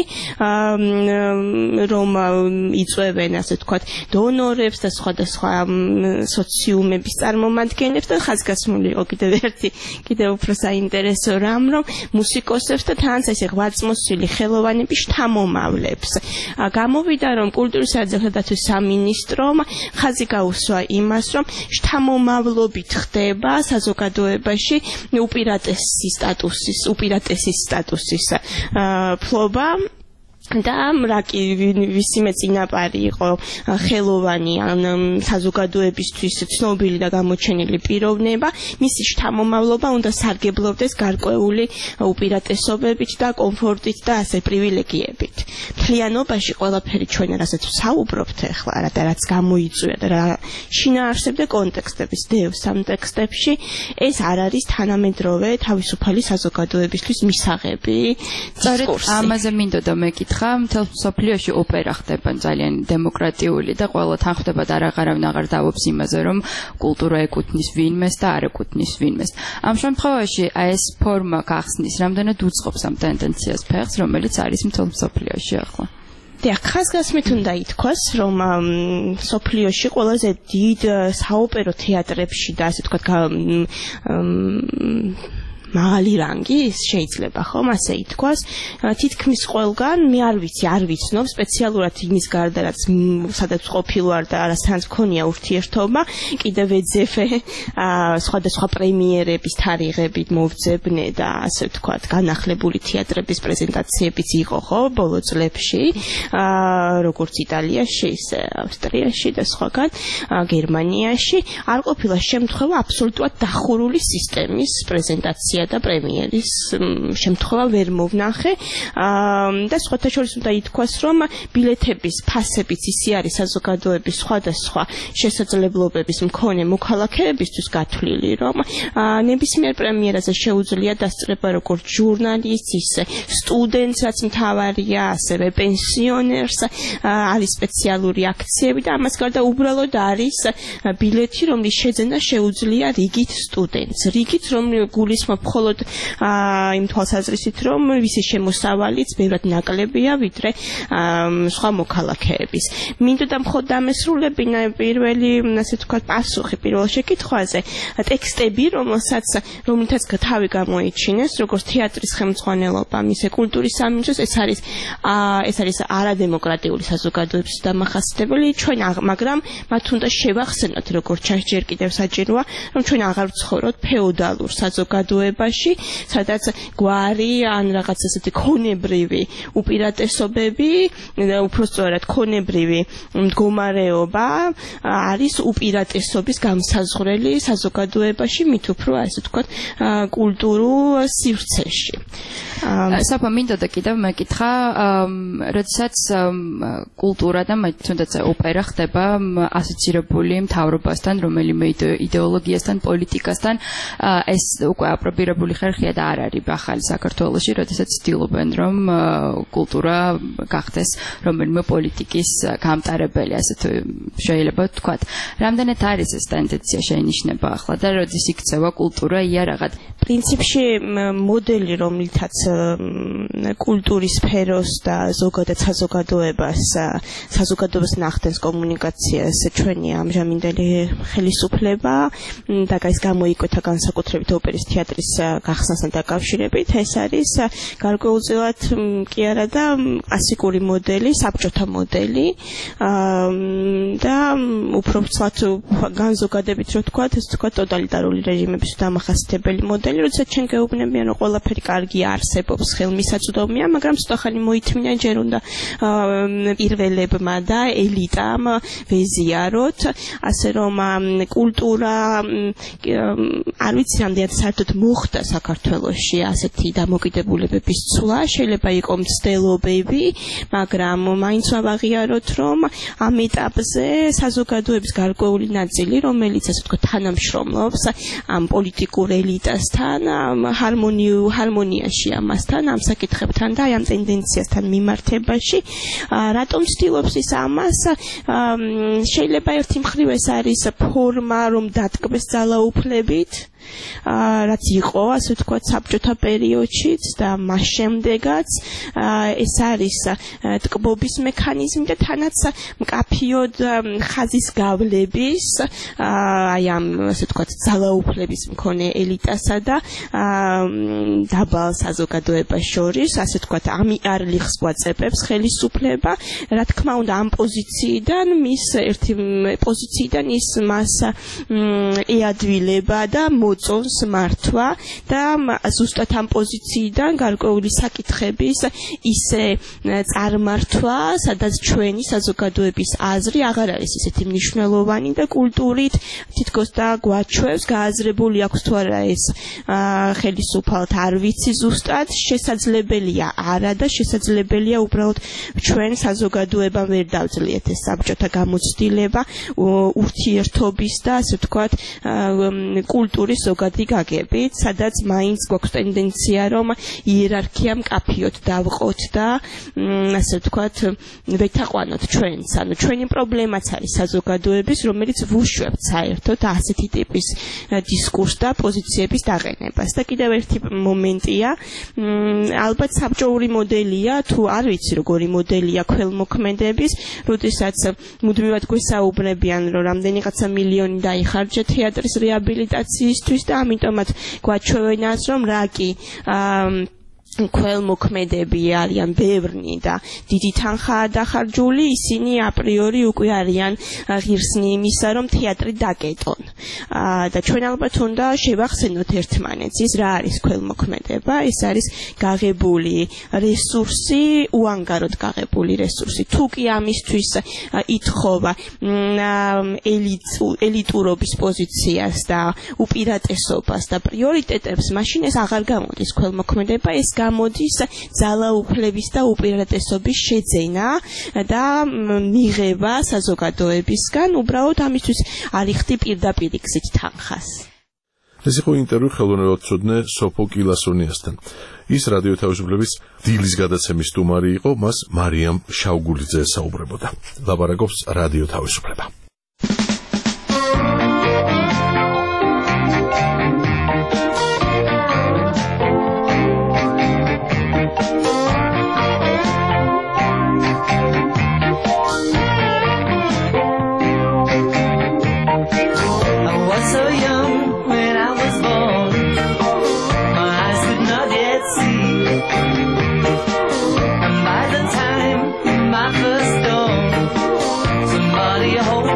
რომ იწვევენ, ასე ვთქვათ, დონორებს და სხვადასხვა სოციუმების წარმომადგენლებს და ხაზგასმული იყო კიდევ უფრო საინტერესო რამ, რომ მუსიკოსებს და თანაც ესე ღვაწლმოსილი ხელოვანების შთამომავლებს. გამოვიდა, რომ კულტურისა და ძეგლთადაცვის სამინისტრომ ხაზი გაუსვა იმას, რომ შთამომავლობით ხდება საზოგადოებაში უპირატესი სტატუსის ფლობა. და რა კი ვისიმე წინაპარი იყო ხელოვანი ან საზოგადოებისთვის ცნობილი და გამოჩენილი პიროვნება, მისი შთამომავლობა უნდა სარგებლობდეს გარკვეული უპირატესობებით და კომფორტით და ასე პრივილეგიებით. მთლიანობაში ყველაფერი ჩვენ რასაც ვსაუბრობთ ახლა და რაც გამოიწვია და რა შინაარსებდა კონტექსტების დევს ამ ტექსტებში, ეს არ არის თანამედროვე თავისუფალი საზოგადოებისთვის მისაღები დისკურსი. ამაზე მინდოდა მეკითხა, მთელ მსოფლიოში ოპერა ხდება ძალიან დემოკრატიული და ყველა თან ხდება და აღარავინ აღარ დავობს იმაზე, რომ კულტურა ეკუთვნის ვინმეს და არ ეკუთვნის ვინმეს. ამ შემთხვევაში ეს ფორმა გახსნის რამდენად უწყობს ამ ტენდენციას ფეხს, რომელიც არის მთელ მსოფლიოში ახლა. და ხაზგასმით უნდა ითქვას, რომ სოფლიოში ყველაზე დიდ საოპერო თეატრებში და ასე ვთქვათ მაღალი რანგის შეიძლება ხომ ასე ითქვას, თითქმის ყველგან მე არ ვიცნობ სპეციალურად იმის გარდა, რაც სადაც ყოფილვარ და არასთანაც მქონია ურთიერთობა, კიდევ ეძებე სხვადასხვა პრემიერების თარიღებით მოვძებნე და ასე ვთქვათ განახლებული თეატრების პრეზენტაციებიც იყო ხო ბოლო წლებში, როგორც იტალიაში, ისე ავსტრიაში და სხვაგან, გერმანიაში არ ყოფილა შემთხვევა აბსოლუტურად დახურული სისტემის პრეზენტაცია და პრემიერის შემთხვევა ვერ მოვნახე და სხვათა შორის უნდა ითქვას, რომ ბილეთების ფასებიც ისე არის საზოგადოების სხვადასხვა შესაძლებლობების მქონე მოქალაქეებისთვის გათვლილი, რომ ნებისმიერ პრემიერაზე შეუძლია დასწრება როგორც ჟურნალისტს, ისე სტუდენტს, რაც მთავარია, ასევე პენსიონერს, არის სპეციალური აქციები და ამას გარდა უბრალოდ არის ბილეთი, რომლის შეძენა შეუძლია რიგით სტუდენტს, რიგით რომ გულისხმობ მხოლოდ იმ თვალსაზრისით, რომ ვისი შემოსავალიც ბევრად ნაკლებია ვიდრე სხვა მოქალაქეების. მინდოდა მხოლოდ დამესრულებინა პირველი, ასე ვთქვათ, პასუხი პირველ შეკითხვაზე. ტექსტები, რომლითაც თავი გამოიჩინეს, როგორც თეატრის ხელმძღვანელობა, მისე კულტურის სამინისტროს, ეს არის არადემოკრატიული საზოგადოების დამახასიათებელი, მაგრამ მათ უნდა შევახსენოთ, როგორც ჯერ კიდევ საჭიროა, რომ ჩვენ აღარ ვცხოვრობთ ფეოდალურ საზოგადოებაში, საზოგადოებაში, სადაც გვარი ან რაღაც ესეთი ქონებრივი უპირატესობები, უпростоრად ქონებრივი მდგომარეობა არის უპირატესობის გამსაზღვრელი საზოგადოებაში, მით უფრო ასე ვთქვათ, კულტურულ სივრცეში. საფა მინდოდა კიდევ მეკითხა, როდესაც კულტურა და თუნდაც ოპერა ხდება ასოცირებული მთავრობასთან, რომელიმე იდეოლოგიასთან, პოლიტიკასთან, ეს უკვე აპრობირებული ხერხია და არ არის ახალი საქართველოში, როდესაც ცდილობენ, რომ კულტურა გახდეს რომელიმე პოლიტიკის გამტარებელი, ასე თუ შეიძლება ვთქვათ. რამდენად არის ეს ტენდენცია შეინიშნება ახლა და როდის იქცევა კულტურა იარაღად? პრინციპში მოდელი, რომლითაც კულტურის სფეროს და ზოგადად საზოგადოებას ნახდენს კომუნიკაციას ჩვენი ამჟამინდელი ხელისუფლება და ის გამოიკვეთა განსაკუთრებით ოპერის თეატრის გახსნასთან დაკავშირებით, ეს არის გარკვეულწილად კი არა და კლასიკური მოდელი, საბჭოთა მოდელი და უფრო ვცლად განზოგადებით რო ვთქვათ, ეს ვთქვათ ტოტალიტარული რეჟიმების დამახასიათებელი მოდელი, როდესაც ჩვენ გეუბნებიან, რომ ყველაფერი კარგი არსებობს, ხელმისაწვდომია, მაგრამ ცოტახანი მოითმინა ჯერ უნდა პირველებმა და ელიტამ ვეზიაროთ, ასე რომ კულტურა არ ვიცი რამდენად საერთოდ მოხდა საქართველოში ასეთი დამოკიდებულებების ცვლა, შეიძლება იყო მცდელობები, მაგრამ მაინც ვაღიაროთ, რომ ამ ეტაპზე საზოგადოების გარკვეული ნაწილი, რომელიც ასე ვთქვათ თანამშრომლობს ამ პოლიტიკურ ელიტასთან, ჰარმონიაში ამასთან, ამ საკითხებთან და ამ ტენდენციასთან მიმართებაში, რატომ ცდილობს ის ამას? შეიძლება ერთი მხრივ ეს არის ფორმა, რომ დატკბეს ძალაუფლებით, რაც იყო, ასე ვთქვათ, საბჭოთა პერიოდშიც და მას შემდეგაც ეს არის ტკბობის მექანიზმი და თანაც მკაფიოდ ხაზის გავლების აი ამ ასე ვთქვათ ძალაუფლების მქონე ელიტასა და დაბალ საზოგადოებას შორის, ასე ვთქვათ, ამიარლიხს გვაწებებს ხელისუფლება, რა თქმა უნდა ამ პოზიციიდან ის მას ეადვილება და მოწონს მართვა და ზუსტად ამ პოზიციიდან გარკვეული საკითხების ისე წარმართვა, სადაც ჩვენი საზოგადოების აზრი აღარ არის ისეთი მნიშვნელოვანი და კულტურით თითქოს და გვაჩვევს, გააზრებული აქვს თუ არა ეს ხელისუფალთ არ ვიცი ზუსტად, შესაძლებელია არა და შესაძლებელია უბრალოდ ჩვენ საზოგადოებამ ვერ დავძლიეთ ეს საბჭოთა გამოცდილება ურთიერთობის და ასე ვთქვათ კულტურის ზოგადი გაგებით, სადაც მაინც გვაქვს ტენდენცია, რომ იერარქია მკაფიოდ დავყოთ და ასე ვთქვათ ვეთაყვანოთ ჩვენს, ანუ ჩვენი პრობლემაც არის საზოგადოების, რომელიც ვუშვებთ საერთოდ ასეთი ტიპის დისკურს და პოზიციების დაყენებას. და კიდევ ერთი მომენტია, ალბათ საბჭოური მოდელია, თუ არ ვიცი როგორი მოდელია ქველმოქმედების, როდესაც მუდმივად გვესაუბრებიან, რომ რამდენიღაცა მილიონი დაიხარჯა თეატრის რეაბილიტაციისთვის და ამიტომაც გვაჩვევენას, რომ რა კი ქველმოქმედები არიან ბევრნი და დიდი თანხაა დახარჯული, ისინი აპრიორი უკვე არიან ღირსნი იმისა, რომ თეატრი დაკეტონ. და ჩვენ ალბათ უნდა შევახსენოთ ერთმანეთს, ის რა არის ქველმოქმედება, ეს არის გაღებული რესურსი, უანგაროდ გაღებული რესურსი. თუ კი ამისთვის ითხოვა ელიტურობის პოზიციას და უპირატესობას და პრიორიტეტებს, მაშინ ეს აღარ გამოდის ქველმოქმედება, ეს გამოდის ძალაუფლების და უპირატესობის შეძენა და მიღება საზოგადოებისგან, უბრალოდ ამისთვის არ იხდი პირდაპირ გზით თანხას. ეს იყო ინტერვიუ ხელოვნებაცოდნე სოფო კილასონიასთან. ის რადიო თავისუფლების დილის გადაცემის სტუმარი იყო, მას მარიამ შავგულიძე ესაუბრებოდა. ლაპარაკობს რადიო თავისუფლება. Somebody hold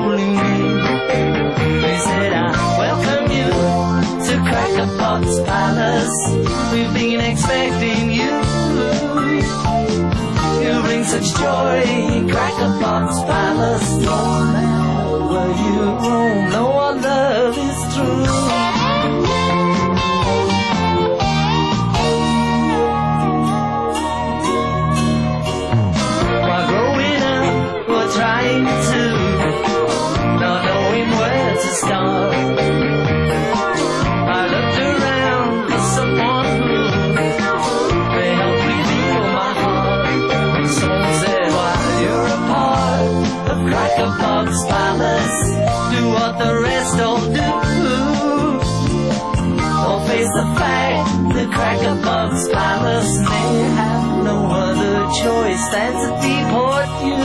may have no other choice than to deport you.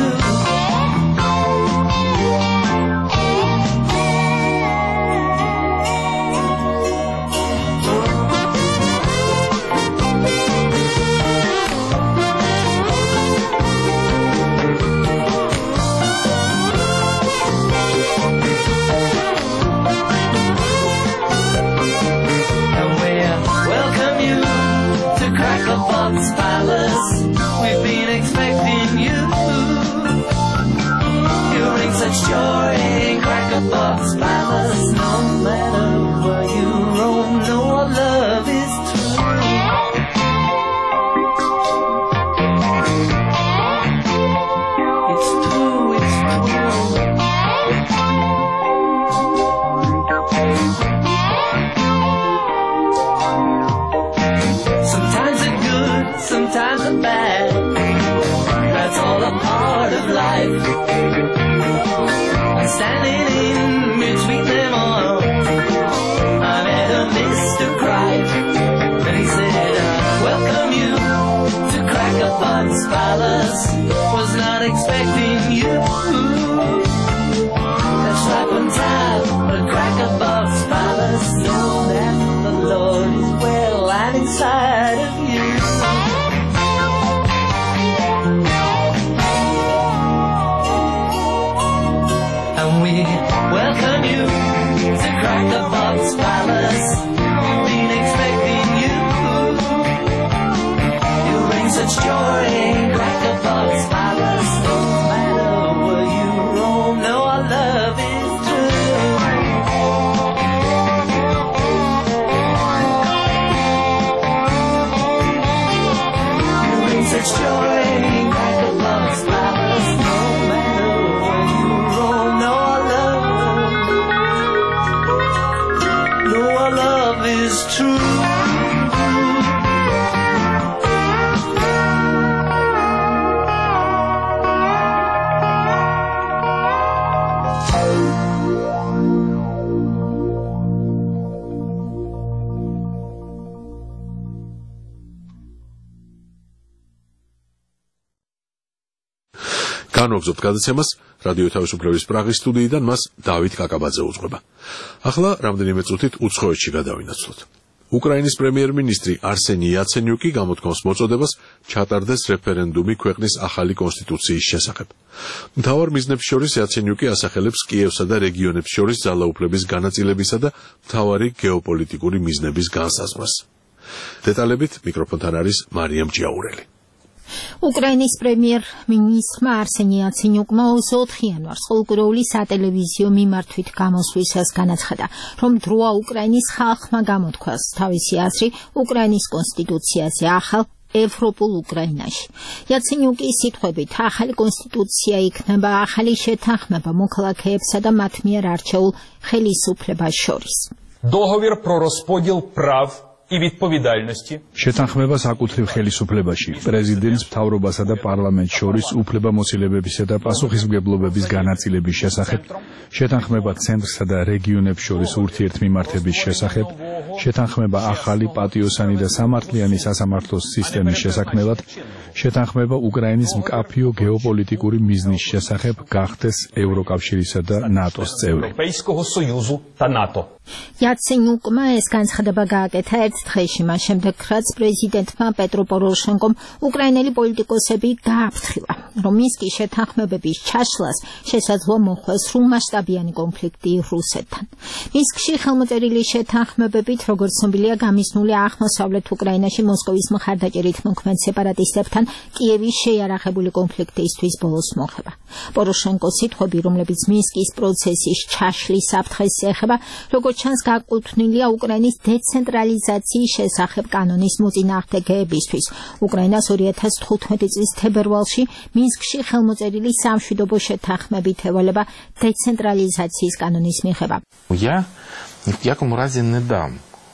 Palace, we've been expecting you. You bring such joy in Cracker Box Palace. No matter where you roam, no our love is true. It's true, it's true. Sometimes it's good, sometimes it's bad. That's all a part of life. I'm standing in between them all. I met a Mr. Cripe, and he said, I welcome you to Cracker Box Palace. Was not expecting you. That's right on time, but Cracker Box Palace. Know that the Lord is well and inside of you. And we welcome you to Cracker Box Palace. We've been expecting you. You bring such joy in Cracker Box Palace. No matter where you roam, no our love is true. You bring such joy in Cracker Box Palace. No matter where you roam, no our love is true. განვაგრძობთ გადაცემას რადიო თავისუფლების პრაღის სტუდიიდან მას დავით კაკაბაძე უძღვება. ახლა რამდენიმე წუთით უცხოეთში გადავინაცვლოთ. უკრაინის პრემიერ-მინისტრი არსენი იაცენიუკი გამოთქვამს მოწოდებას ჩატარდეს რეფერენდუმი ქვეყნის ახალი კონსტიტუციის შესახებ. მთავარ მიზნებს შორის იაცენიუკი ასახელებს კიევსა და რეგიონებს შორის ძალაუფლების განაწილებისა და მთავარი გეოპოლიტიკური მიზნების განსაზღვრას. დეტალებით მიკროფონთან არის მარიამ ჭიაურელი. უკრაინის პრემიერ-მინისტრმა არსენი იაცენიუკმა 24 იანვარს ყოველკვირეული სატელევიზიო მიმართვით გამოსვლისას განაცხადა, რომ დროა უკრაინის ხალხმა გამოთქვას თავისი აზრი უკრაინის კონსტიტუციაზე ახალ ევროპულ უკრაინაში. იაცენიუკის სიტყვებით, ახალი კონსტიტუცია იქნება ახალი შეთანხმება მოქალაქეებსა და მათ მიერ არჩეულ ხელისუფლებას შორის. Договір про розподіл прав і відповідальності. შეთანხმება საკუთრივ ხელისუფლებაში, პრეზიდენტს, მთავრობასა და პარლამენტს შორის უფლებამოსილებებისა და პასუხისმგებლობების განაწილების შესახებ, შეთანხმება ცენტრსა და რეგიონებს შორის ურთიერთმიმართების შესახებ, შეთანხმება ახალი პატიოსანი და სამართლიანი სასამართლოს სისტემის შესაქმნელად, შეთანხმება უკრაინის მკაფიო გეოპოლიტიკური მიზნის შესახებ გახდეს ევროკავშირისა და ნატოს წევრი. Європейського Союзу та НАТО. იაცენიუკმა ეს განცხადება გააკეთა ერთ დღეში, მას შემდეგ, რაც პრეზიდენტმა პეტრო პოროშენკომ უკრაინელი პოლიტიკოსები გააფრთხილა, რომ მინსკის შეთანხმებების ჩაშლას შესაძლოა მოხდეს სრულმასშტაბიანი კონფლიქტი რუსეთთან. მინსკში ხელმოწერილი შეთანხმებებით, როგორც ცნობილია, გამიზნული აღმოსავლეთ უკრაინაში მოსკოვის მხარდაჭერით მოქმედ სეპარატისტებთან კიევის შეიარაღებული კონფლიქტისთვის ბოლოს მოხება. პოროშენკოს სიტყვები, რომლებიც მინსკის პროცესის ჩაშლის საფრთხეს ეხება, როგორც ჩანს გაკუთვნილია უკრაინის დეცენტრალიზაციის შესახებ კანონის მოწინააღმდეგეებისთვის. უკრაინას 2015 წლის თებერვალში მინსკში ხელმოწერილი სამშვიდობო შეთანხმებით ევალება დეცენტრალიზაციის კანონის მიღება. Я ни в якому разі не дам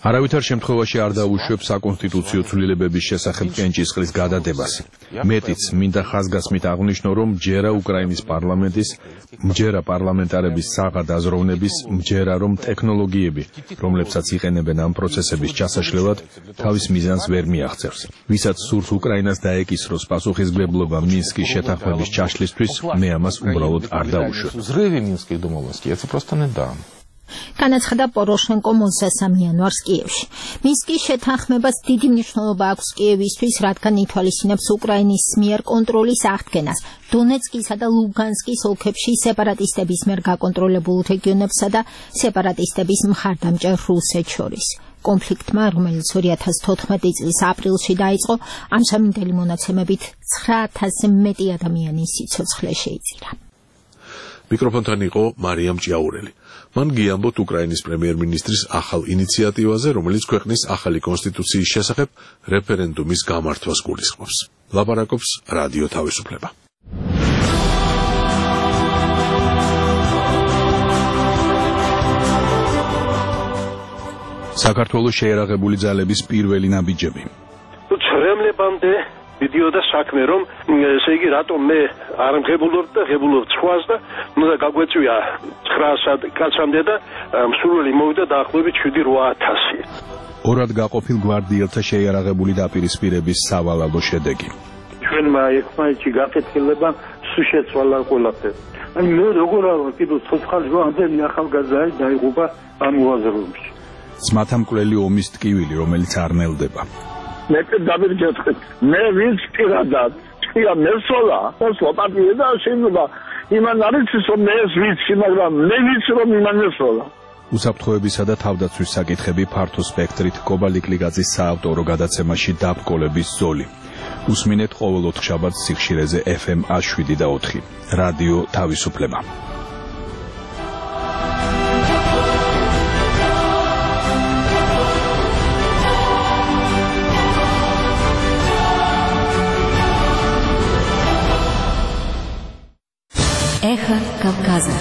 არავითარ შემთხვევაში არ დაუშვებს საკონსტიტუციო ცვლილებების შესახებ კენჭისყრის გადადებას. მეტიც, მინდა ხაზგასმით აღვნიშნო, რომ ჯერა უკრაინის პარლამენტის, მჯერა პარლამენტარების საღად აზროვნების, მჯერა რომ ტექნოლოგიები, რომლებსაც იყენებენ ამ პროცესების ჩასაშლელად, თავის მიზანს ვერ მიაღწევს. ვისაც სურს უკრაინას დაეკისროს პასუხისმგებლობა მინსკის შეთანხმების ჩაშლისთვის, მე ამას უბრალოდ არ დაუშვებ. Взрыве Минских домовленностей это просто не дам. განაცხადა პოროშენკომ 23 იანვარს კიევში. მინსკის შეთანხმებას დიდი მნიშვნელობა აქვს კიევისთვის, რადგან ითვალისწინებს უკრაინის მიერ კონტროლის აღდგენას დონეცკისა და ლუგანსკის ოლქებში სეპარატისტების მიერ გაკონტროლებულ რეგიონებსა და სეპარატისტების მხარდამჭერ რუსეთს შორის. კონფლიქტმა, რომელიც 2014 წლის აპრილში დაიწყო, ამჟამინდელი მონაცემებით 9000-ზე მეტი ადამიანის სიცოცხლე შეიწირა. მიკროფონთან იყო მარიამ ჭიაურელი. მან გიამბოთ უკრაინის პრემიერ-მინისტრის ახალ ინიციატივაზე, რომელიც ქვეყნის ახალი კონსტიტუციის შესახებ რეფერენდუმის გამართვას გულისხმობს. ლაპარაკობს რადიო თავისუფლება. საქართველოს შეერაღებული ძალების პირველი ნაბიჯები. ცრემლებამდე მიდიოდა საქმე, რომ ესე იგი რატომ მე არ მღებულობ და ღებულობ სხვას და უნდა გაგვეწვია 900 კაცამდე და მსურველი მოვიდა დაახლოებით 7-8000. ორად გაყოფილ გვარდიელთა შეიარაღებული დაპირისპირების სავალალო შედეგი. ჩვენმა ერთმანეთში გაკეთილება სულ შეცვალა ყველაფერი. აი მე როგორ არ ვარ კიდევ ცოცხალი ამდენი ახალგაზრდა დაიღუპა ამ უაზროებში. ძმათამკვლელი ომის ტკივილი, რომელიც არ ნელდება. მე დავირჯეთქეთ. მე ვინც პირადად ჭია მესოლა, სლოპატიე და შეიძლება იმან არის რომ მე ვიცი, მაგრამ მე ვიცი რომ იმან მესოლა. უსაფრთხოებისა და თავდაცვის საკითხები ფართო სპექტრით კობალიკლიგაძის საავტორო გადაცემაში დაბრკოლების ზოლი. უსმინეთ ყოველ 4 შაბათს სიხშირეზე FM 107 და 4. რადიო თავისუფლება. Эхо Кавказа.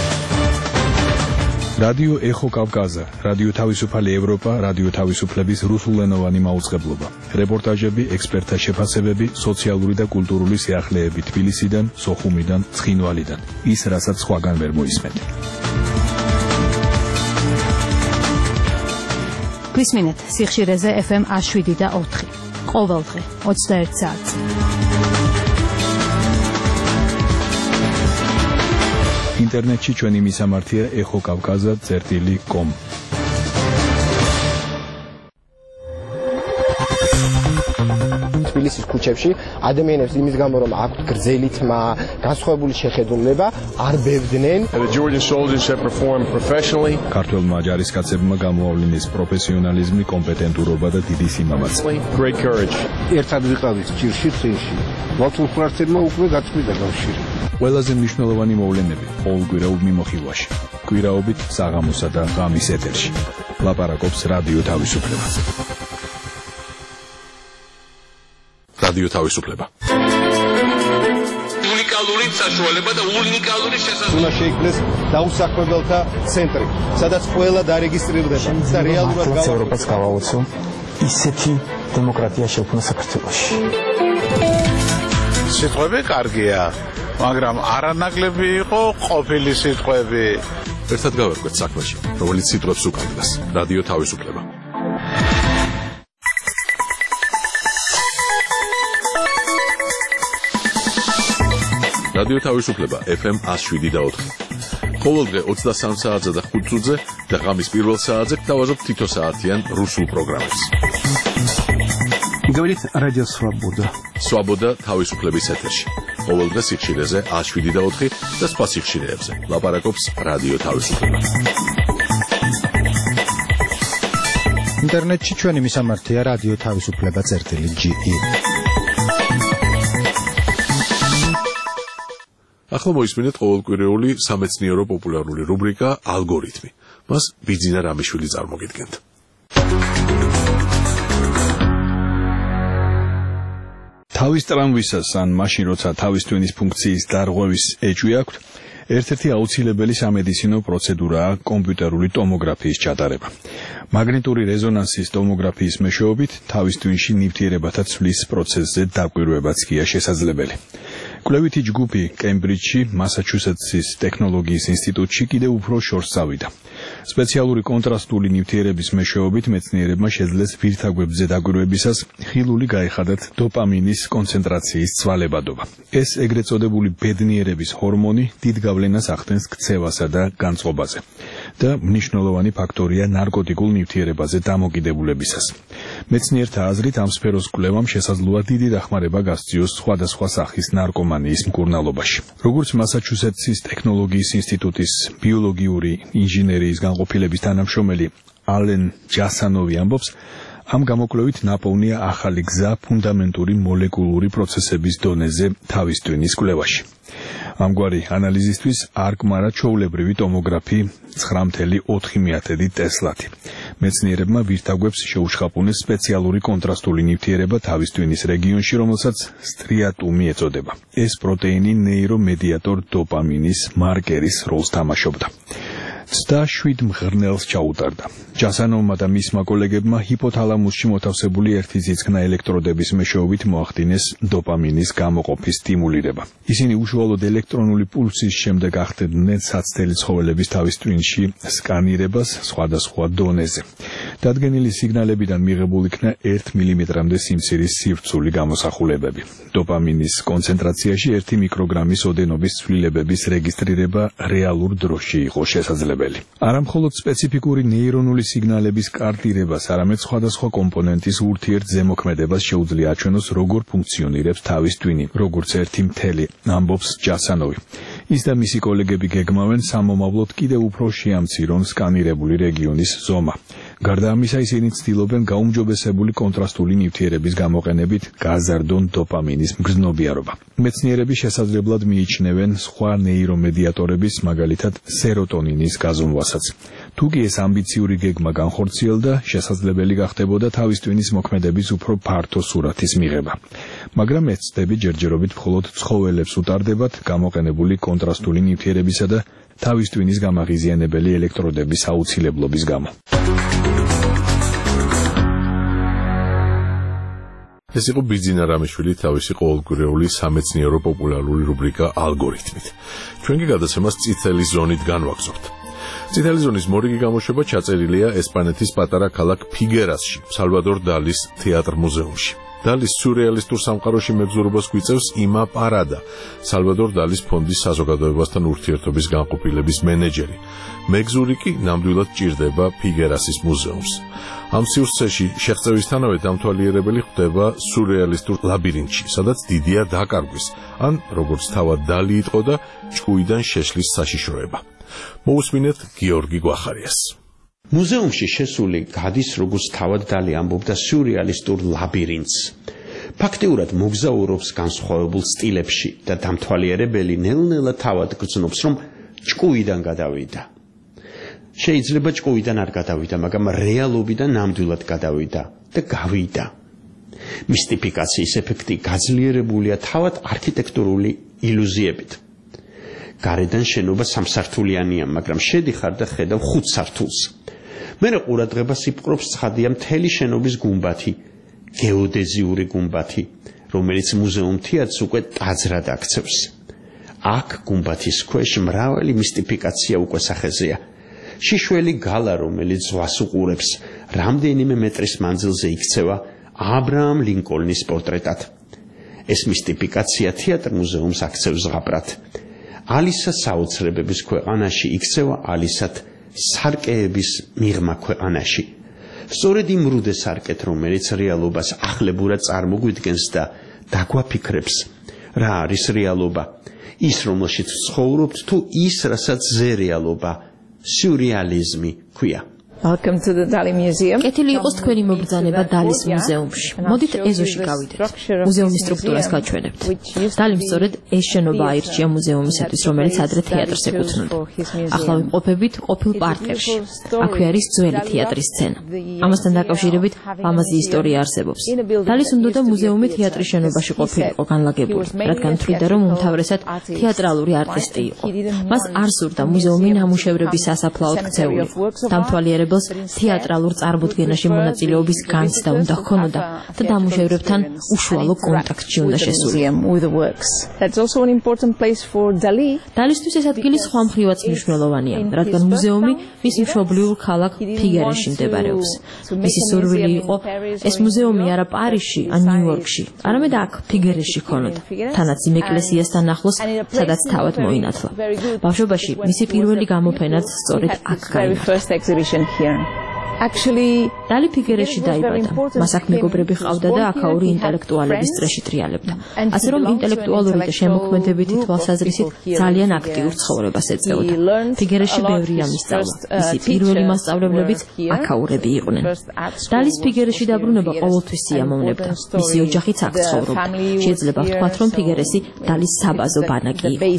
რადიო ეხო კავკაზა, რადიო თავისუფალი ევროპა, რადიო თავისუფლების რუსულენოვანი მაუწყებლობა. რეპორტაჟები, ექსპერტთა შეფასებები, სოციალური და კულტურული სიახლეები თბილისიდან, სოხუმიდან, ცხინვალიდან. ის, რასაც სხვაგან ვერ მოისმენთ. გვისმინეთ სიხშირეზე FM 107 და 4. ყოველდღე 21 საათზე. ინტერნეტში ჩვენი მისამართია ეხოკავკაზა.com. თბილისის ქუჩებში ადამიანებს იმის გამო რომ აქვთ გრძელი თმა, განსხვავებული შეხედულება, არ ბევდნენ. The Georgian soldiers have performed professionally. ქართველმა ჯარისკაცებმა გამოავლინეს პროფესიონალიზმი, კომპეტენტურობა და დიდი სიმამაცე. Great courage. ერთად ვიყავით ჭირში წინში. ვათულფრაცებმა უკვე გაწყვიტა კავშირი. ყველაზე მნიშვნელოვანი მოვლენები ყოველკვირეულ მიმოხილვაში. კვირაობით საღამოსა და ღამის ეთერში. ლაპარაკობს რადიო თავისუფლება. რადიო თავისუფლება. უნიკალური საშუალება და უნიკალური შესაძლებლობა. უნდა შეიქმნეს დაუსაქმებელთა ცენტრი, სადაც ყველა დარეგისტრირდება და რეალურად ევროპას გავაოცო ისეთი დემოკრატია შექმნა საქართველოში. სიტყვები კარგია, მაგრამ არანაკლები იყო ყოფილი სიტყვები. ერთად გავერკვეთ საქმეში, რომელიც სიტყვებს უკავშირდება. რადიო თავისუფლება. რადიო თავისუფლება FM 107 და 4. ყოველდღე 23 საათზე და 5 წუთზე და ღამის პირველ საათზე გთავაზობ თითო საათიან რუსულ პროგრამებს. Говорит Радио Свобода. Свобода თავისუფლების ეთერში. ყოველდღე სიხშირეზე 107 და 4 და სხვა სიხშირეებზე. ლაპარაკობს რადიო თავისუფლება. ინტერნეტში ჩვენი მისამართია რადიო თავისუფლება.ge. ახლა მოისმინეთ ყოველკვირეული სამეცნიერო პოპულარული რუბრიკა ალგორითმი. მას ბიძინა რამიშვილი წარმოგიდგენთ. თავის ტრამვისას ან მაშინ როცა თავის თვენის ფუნქციის დარღვევის ეჭვი აქვთ, ერთ-ერთი აუცილებელი სამედიცინო პროცედურაა კომპიუტერული ტომოგრაფიის ჩატარება. მაგნიტური რეზონანსის ტომოგრაფიის მეშვეობით თავის ტვინში ნივთიერებათა ცვლის პროცესზე დაკვირვებაც კი შესაძლებელი. კვლევითი ჯგუფი კემბრიჯში, მასაჩუსეტსის ტექნოლოგიის ინსტიტუტში კიდევ უფრო შორს წავიდა. სპეციალური კონტრასტული ნივთიერების მეშვეობით მეცნიერებმა შეძლეს ვირთაგვებზე დაკვირვებისას ხილული გაეხადათ დოპამინის კონცენტრაციის ცვალებადობა. ეს ეგრეთ წოდებული ბედნიერების ჰორმონი დიდ გავლენას ახდენს ქცევასა და განწყობაზე და მნიშვნელოვანი ფაქტორია ნარკოტიკულ ნივთიერებაზე დამოკიდებულებისას. მეცნიერთა აზრით ამ სფეროს კვლევამ შესაძლოა დიდი დახმარება გასწიოს სხვადასხვა სახის ნარკომანიის მკურნალობაში. როგორც მასაჩუსეტსის ტექნოლოგიის ინსტიტუტის ბიოლოგიური ინჟინერიის განყოფილების თანამშრომელი ალენ ჯასანოვი ამბობს, ამ გამოკვლევით ნაპოვნია ახალი გზა ფუნდამენტური მოლეკულური პროცესების დონეზე თავის ტვინის კვლევაში. ამგვარი ანალიზისთვის არკმარა ჩვეულებრივი ტომოგრაფი 9.4 ტესლათი. მეცნიერებმა ვირთაგვებს შეუშხაპუნეს სპეციალური კონტრასტული ნივთიერება თავის ტვინის რეგიონში, რომელსაც სტრიატუმი ეწოდება. ეს პროტეინი ნეირომედიატორ დოპამინის მარკერის როლს თამაშობდა. 7 მღრნელს ჩაუტარდა. ჯასანოვმა და მისმა კოლეგებმა ჰიპოთალამუსში მოთავსებული ერთი ძიცხნა ელექტროდების მეშვეობით მოახდინეს დოპამინის გამოყოფის სტიმულირება. ისინი უშუალოდ ელექტრონული პულსის შემდეგ ახდენდნენ საცდელი ცხოველების თავის ტვინში სკანირებას სხვადასხვა დონეზე. დადგენილი სიგნალებიდან მიღებულ იქნა 1 მმ-მდე სიმცირის სივრცული გამოსახულებები. დოპამინის კონცენტრაციაში 1 მიკროგრამის ოდენობის ცვლილებების რეგისტრირება რეალურ დროში იყო შესაძლებელი. არა მხოლოდ სპეციფიკური ნეირონული სიგნალების კარტირებას, არამედ სხვადასხვა კომპონენტის ურთიერთზემოქმედებას შეუძლია აჩვენოს, როგორ ფუნქციონირებს თავის ტვინი, როგორც ერთი მთელი, ამბობს ჯასანოვი. ის და მისი კოლეგები გეგმავენ სამომავლოდ კიდევ უფრო შეამცირონ სკანირებული რეგიონის ზომა. გარდა ამისა, ისინი ცდილობენ გაუმჯობესებული კონტრასტული ნივთიერების გამოყენებით გაზარდონ დოპამინის მგრძნობიარობა. მეცნიერები შესაძლებლად მიიჩნევენ სხვა ნეირომედიატორების, მაგალითად სეროტონინის გაზომვასაც. თუ კი ეს ამბიციური გეგმა განხორციელდა, შესაძლებელი გახდებოდა თავის ტვინის მოქმედების უფრო ფართო სურათის მიღება. მაგრამ ეცდები ჯერჯერობით მხოლოდ ცხოველებს უტარდებათ გამოყენებული კონტრასტული ნივთიერებისა და თავის ტვინის გამაღიზიანებელი ელექტროდების აუცილებლობის გამო. ეს იყო ბიძინა რამიშვილი თავისი ყოველკვირეული სამეცნიერო პოპულარული რუბრიკა ალგორითმით. ჩვენ კი გადაცემას წითელი ზონით განვაგზავნებთ. წითელი ზონის მორიგი გამოშვება ჩაწერილია ესპანეთის პატარა ქალაქ ფიგერასში, სალვადორ დალის თეატრ მუზეუმში. დალის სიურეალისტურ სამყაროში მეგზურობას გვიწევს იმა პარადა, სალვადორ დალის ფონდის საზოგადოებასთან ურთიერთობის განყოფილების მენეჯერი. მეგზური კი ნამდვილად ჭირდება ფიგერასის მუზეუმს. ამ სივრცეში შეღწევისთანავე დამთვალიერებელი ხვდება სიურეალისტურ ლაბირინთში, სადაც დიდია დაკარგვის, ან როგორც თავად დალი იტყოდა, ჭკუიდან შეშლის საშიშროება. მოусმინეთ გიორგი გვახარიას. მუზეუმში შესული გადის, როგორც თავად დალი ამბობდა, სიურეალისტურ ლაბირინთს. ფაქტიურად მოგზაურობს განსხვავებულ სტილებში და დამთვალიერებელი ნელ-ნელა თავად გრძნობს, რომ ჭკუიდან გადავიდა. შეიძლება ჭკუიდან არ გადავიდა, მაგრამ რეალობიდან ნამდვილად გადავიდა და გავიდა. მისტიფიკაციის ეფექტი გაძლიერებულია თავად არქიტექტურული ილუზიებით. გარედან შენობა სამსართულიანია, მაგრამ შედიხარ და ხედავ 5 სართულს. მერე ყურადღებას იპყრობს ცხადია მთელი შენობის გუმბათი, გეოდეზიური გუმბათი, რომელიც მუზეუმ თეატრს უკვე ტაძრად აქცევს. აქ გუმბათის ქვეშ მრავალი მისტიფიკაცია უკვე სახეზეა. შიშველი გალა, რომელიც ზღვას უყურებს, რამდენიმე მეტრის მანძილზე იქცევა აბრაამ ლინკოლნის პორტრეტად. ეს მისტიფიკაცია თეატრ მუზეუმს აქცევს ზღაპრად. ალისა საოცრებების ქვეყანაში იქცევა ალისად სარკეების მიღმა ქვეყანაში. სწორედ იმ რუდე სარკეთ, რომელიც რეალობას ახლებურად წარმოგვიდგენს და დაგვაფიქრებს, რა არის რეალობა, ის რომელშიც ცხოვრობთ, თუ ის, რასაც ზე რეალობა, სიურეალიზმი ქვია. Welcome to the Dali Museum. კეთილი იყოს თქვენი მობრძანება დალის მუზეუმში. მოდით ეზოში გავიდეთ. მუზეუმის სტრუქტურას გაჩვენებთ. დალიმ სწორედ ეს შენობა აირჩია მუზეუმისათვის, რომელიც ადრე თეატრს ეკუთვნოდა. ახლა ვიმყოფებით ყოფილ პარტერში. აქვე არის ძველი თეატრის სცენა. ამასთან დაკავშირებით ლამაზი ისტორია არსებობს. დალის უნდოდა მუზეუმი თეატრის შენობაში ყოფილიყო განლაგებული, რადგან თვლიდა, რომ უმთავრესად თეატრალური არტისტი იყო. მას არ სურდა მუზეუმი ნამუშევრების სასაფლაოდ ქცეულიყო. დამთვალიერებელს თეატრალურ წარმოდგენაში მონაწილეობის განცდა უნდა ჰქონოდა და დამუშევრებთან უშუალო კონტაქტში უნდა შესულიყო. დალისთვის ეს ადგილი სხვა მხრივაც მნიშვნელოვანია, რადგან მუზეუმი მის მშობლიურ ქალაქ ფიგერეში მდებარეობს. მისი სურვილი იყო ეს მუზეუმი არა პარიზში ან ნიუ-იორკში, არამედ აქ ფიგერეში ქონოდა, თანაც იმ ეკლესიასთან ახლოს, სადაც თავად მოინათლა. ბავშვობაში მისი პირველი გამოფენაც სწორედ აქ გაიმართა. დალი ფიგერეში დაიბადა. მას აქ მეგობრები ჰყავდა და აქაური ინტელექტუალების წრეში ტრიალებდა. ასე რომ ინტელექტუალური და შემოქმედებითი თვალსაზრისით ძალიან აქტიურ ცხოვრებას ეწეოდა. ფიგერეში ბევრი ამისწავლა. მისი პირველი მასწავლებლებიც აქაურები იყვნენ. დალის ფიგერეში დაბრუნება ყოველთვის სიამოვნებდა. მისი ოჯახიც აქ ცხოვრობდა. შეიძლება ვთქვათ, რომ ფიგერესი დალის საბაზო ბანაკი იყო.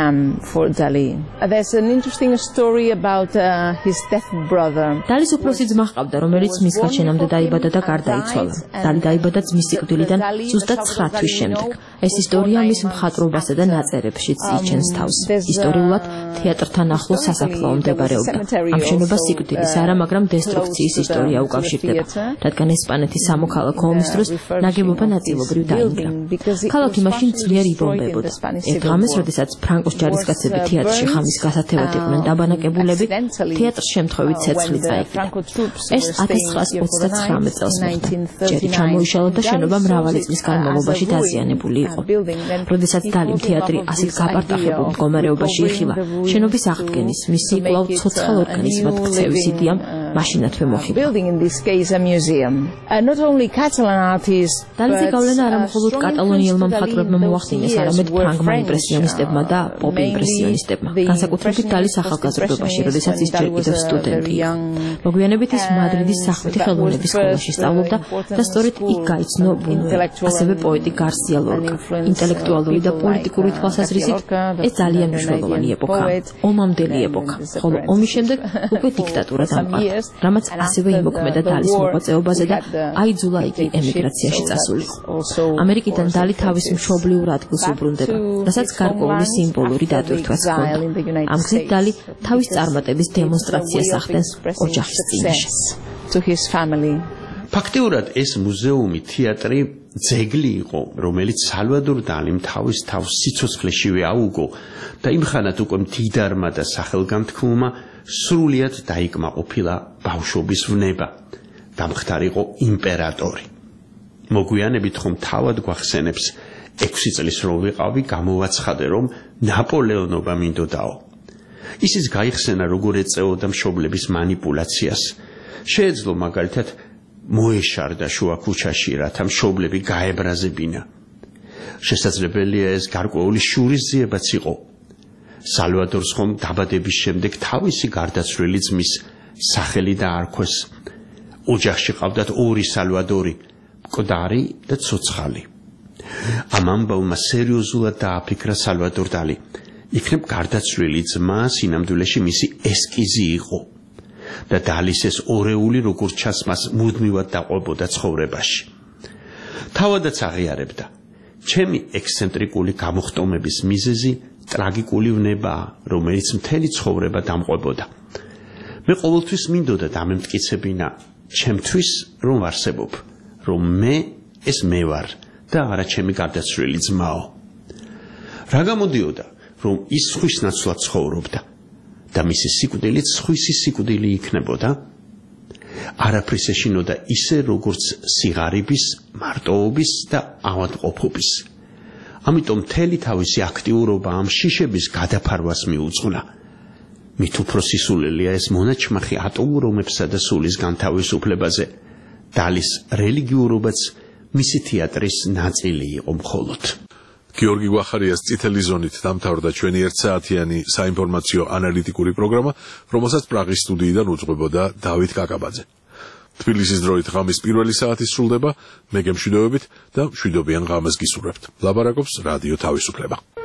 დალის უფროსი ძმა ჰყავდა, რომელიც მის გაჩენამდე დაიბადა და გარდაიცვალა. დალი დაიბადა ძმის სიკვდილიდან ზუსტად 9 თვის შემდეგ. ეს ისტორია მის მხატვრობასა და ნაწერებშიც იჩენს თავს. ისტორიულად თეატრთან ახლოს სასაფლაო მდებარეობდა. ამ შენობას სიკვდილის არა, მაგრამ დესტრუქციის ისტორია უკავშირდება, რადგან ესპანეთის სამოქალაქო ომის დროს ნაგებობა ნაწილობრივ დაინგრა. ქალაქი მაშინ ძლიერ იბომბებოდა. ერთ ღამეს, როდესაც ფრანკოს ჯარისკაცები თეატრში ხამის გასათევად იყვნენ დაბანაკებულები, თეატრს შემთხვევით ცეცხლი წაეკიდა. ეს 1929 წელს მოხდა. ჯერი ჩამოიშალა და შენობა მრავალი წლის განმავლობაში დაზიანებული იყო. როდესაც დალიმ თეატრი ასეთ გაპარტახებულ მდგომარეობაში იხილა, შენობის აღდგენის, მისი კვლავ ცოცხალ ორგანიზმად ქცევის იდეამ მაშინათვე მოხიბლა. დალის გავლენა არა მხოლოდ კატალონიელმა მხატვრებმა მოახდინეს, არამედ ფრანგმა იმპრესიონისტებმა და პოპ იმპრესიონისტებმა. განსაკუთრებით დალის ახალგაზრდობაში, როდესაც ის ჯერ კიდევ სტუდენტი იყო. მოგვიანებით ის მადრიდის სახვითი ხელოვნების სკოლაში სწავლობდა და სწორედ იქ გაიცნო ბუნუელი, ასევე პოეტი გარსია ლორკა. ინტელექტუალური და პოლიტიკური თვალსაზრისით ეს ძალიან მნიშვნელოვანი ეპოქაა, ომამდელი ეპოქა, ხოლო ომის შემდეგ უკვე დიქტატურა დამყარდა, რამაც ასევე იმოქმედა დალის მოღვაწეობაზე და აიძულა იგი ემიგრაციაში წასულიყო. ამერიკიდან დალი თავის მშობლიურ ადგილს უბრუნდება, რასაც გარკვეული სიმბოლური დატვირთვაც ჰქონდა. ამ გზით დალი თავის წარმატების დემონსტრაციას ახდენს ოჯახის წინაშე. ფაქტიურად ეს მუზეუმი თეატრი ძეგლი იყო, რომელიც სალვადორ დალიმ თავის თავს სიცოცხლეშივე აუგო და იმხანად უკვე მდიდარმა და სახელგანთქმულმა სრულიად დაიკმაყოფილა ბავშვობის ვნება. დამხდარიყო იმპერატორი. მოგვიანებით ხომ თავად გვახსენებს 6 წლის რო ვიყავი, გამოვაცხადე, რომ ნაპოლეონობა მინდოდაო. ისიც გაიხსენა, როგორ ეწეოდა მშობლების манипуляციას. შეეძლო მაგალითად მოეშარდა შუა ქუჩაში, რათა მშობლები გაებრაზებინა. შესაძლებელია ეს გარკვეული შურისძიებაც იყო. სალვადორს ხომ დაბადების შემდეგ თავისი გარდაცვლილი ძმის სახელი დაარქვეს. ოჯახში ყავდათ 2 სალვადორი, მკვდარი და ცოცხალი. ამ ამბავმა სერიოზულად დააფიქრა სალვადორ დალი. იქნებ გარდაცვლილი ძმა სინამდვილეში მისი ესკიზი იყო და დალის ეს ორეული როგორც ჩანს მას მუდმივად დაყვებოდა ცხოვრებაში. თავადაც აღიარებდა, ჩემი ექსცენტრიკული გამოხტომების მიზეზი ტრაგიკული ვნებაა, რომელიც მთელი ცხოვრება დამყვებოდა. მე ყოველთვის მინდოდა დამემტკიცებინა ჩემთვის, რომ ვარსებობ, რომ ეს მე ვარ და არა ჩემი გარდაცვლილი ძმაო. რა გამოდიოდა, რომ ის სხვის ნაცვლად ცხოვრობდა და მისი სიკვდილიც სხვისი სიკვდილი იქნებოდა? არაფრის ეშინოდა ისე, როგორც სიღარიბის, მარტოობის და ავადმყოფობის. ამიტომ მთელი თავისი აქტიურობა ამ შიშების გადაფარვას მიუძღვნა. მით უფრო სისულელია ეს მონაჩმახი ატომურ ომებსა და სულის განთავისუფლებაზე. დალის რელიგიურობაც მისი თეატრის ნაწილი იყო მხოლოდ. გიორგი გვახარიას წითელი ზონით დამთავრდა ჩვენი 1 საათიანი საინფორმაციო ანალიტიკური პროგრამა, რომელსაც პრაღის სტუდიიდან უძღვებოდა დავით კაკაბაძე. თბილისის დროით ღამის პირველი საათი სრულდება, მე გემშვიდობებით და მშვიდობიან ღამეს გისურვებთ. ლაბარაკობს რადიო თავისუფლება.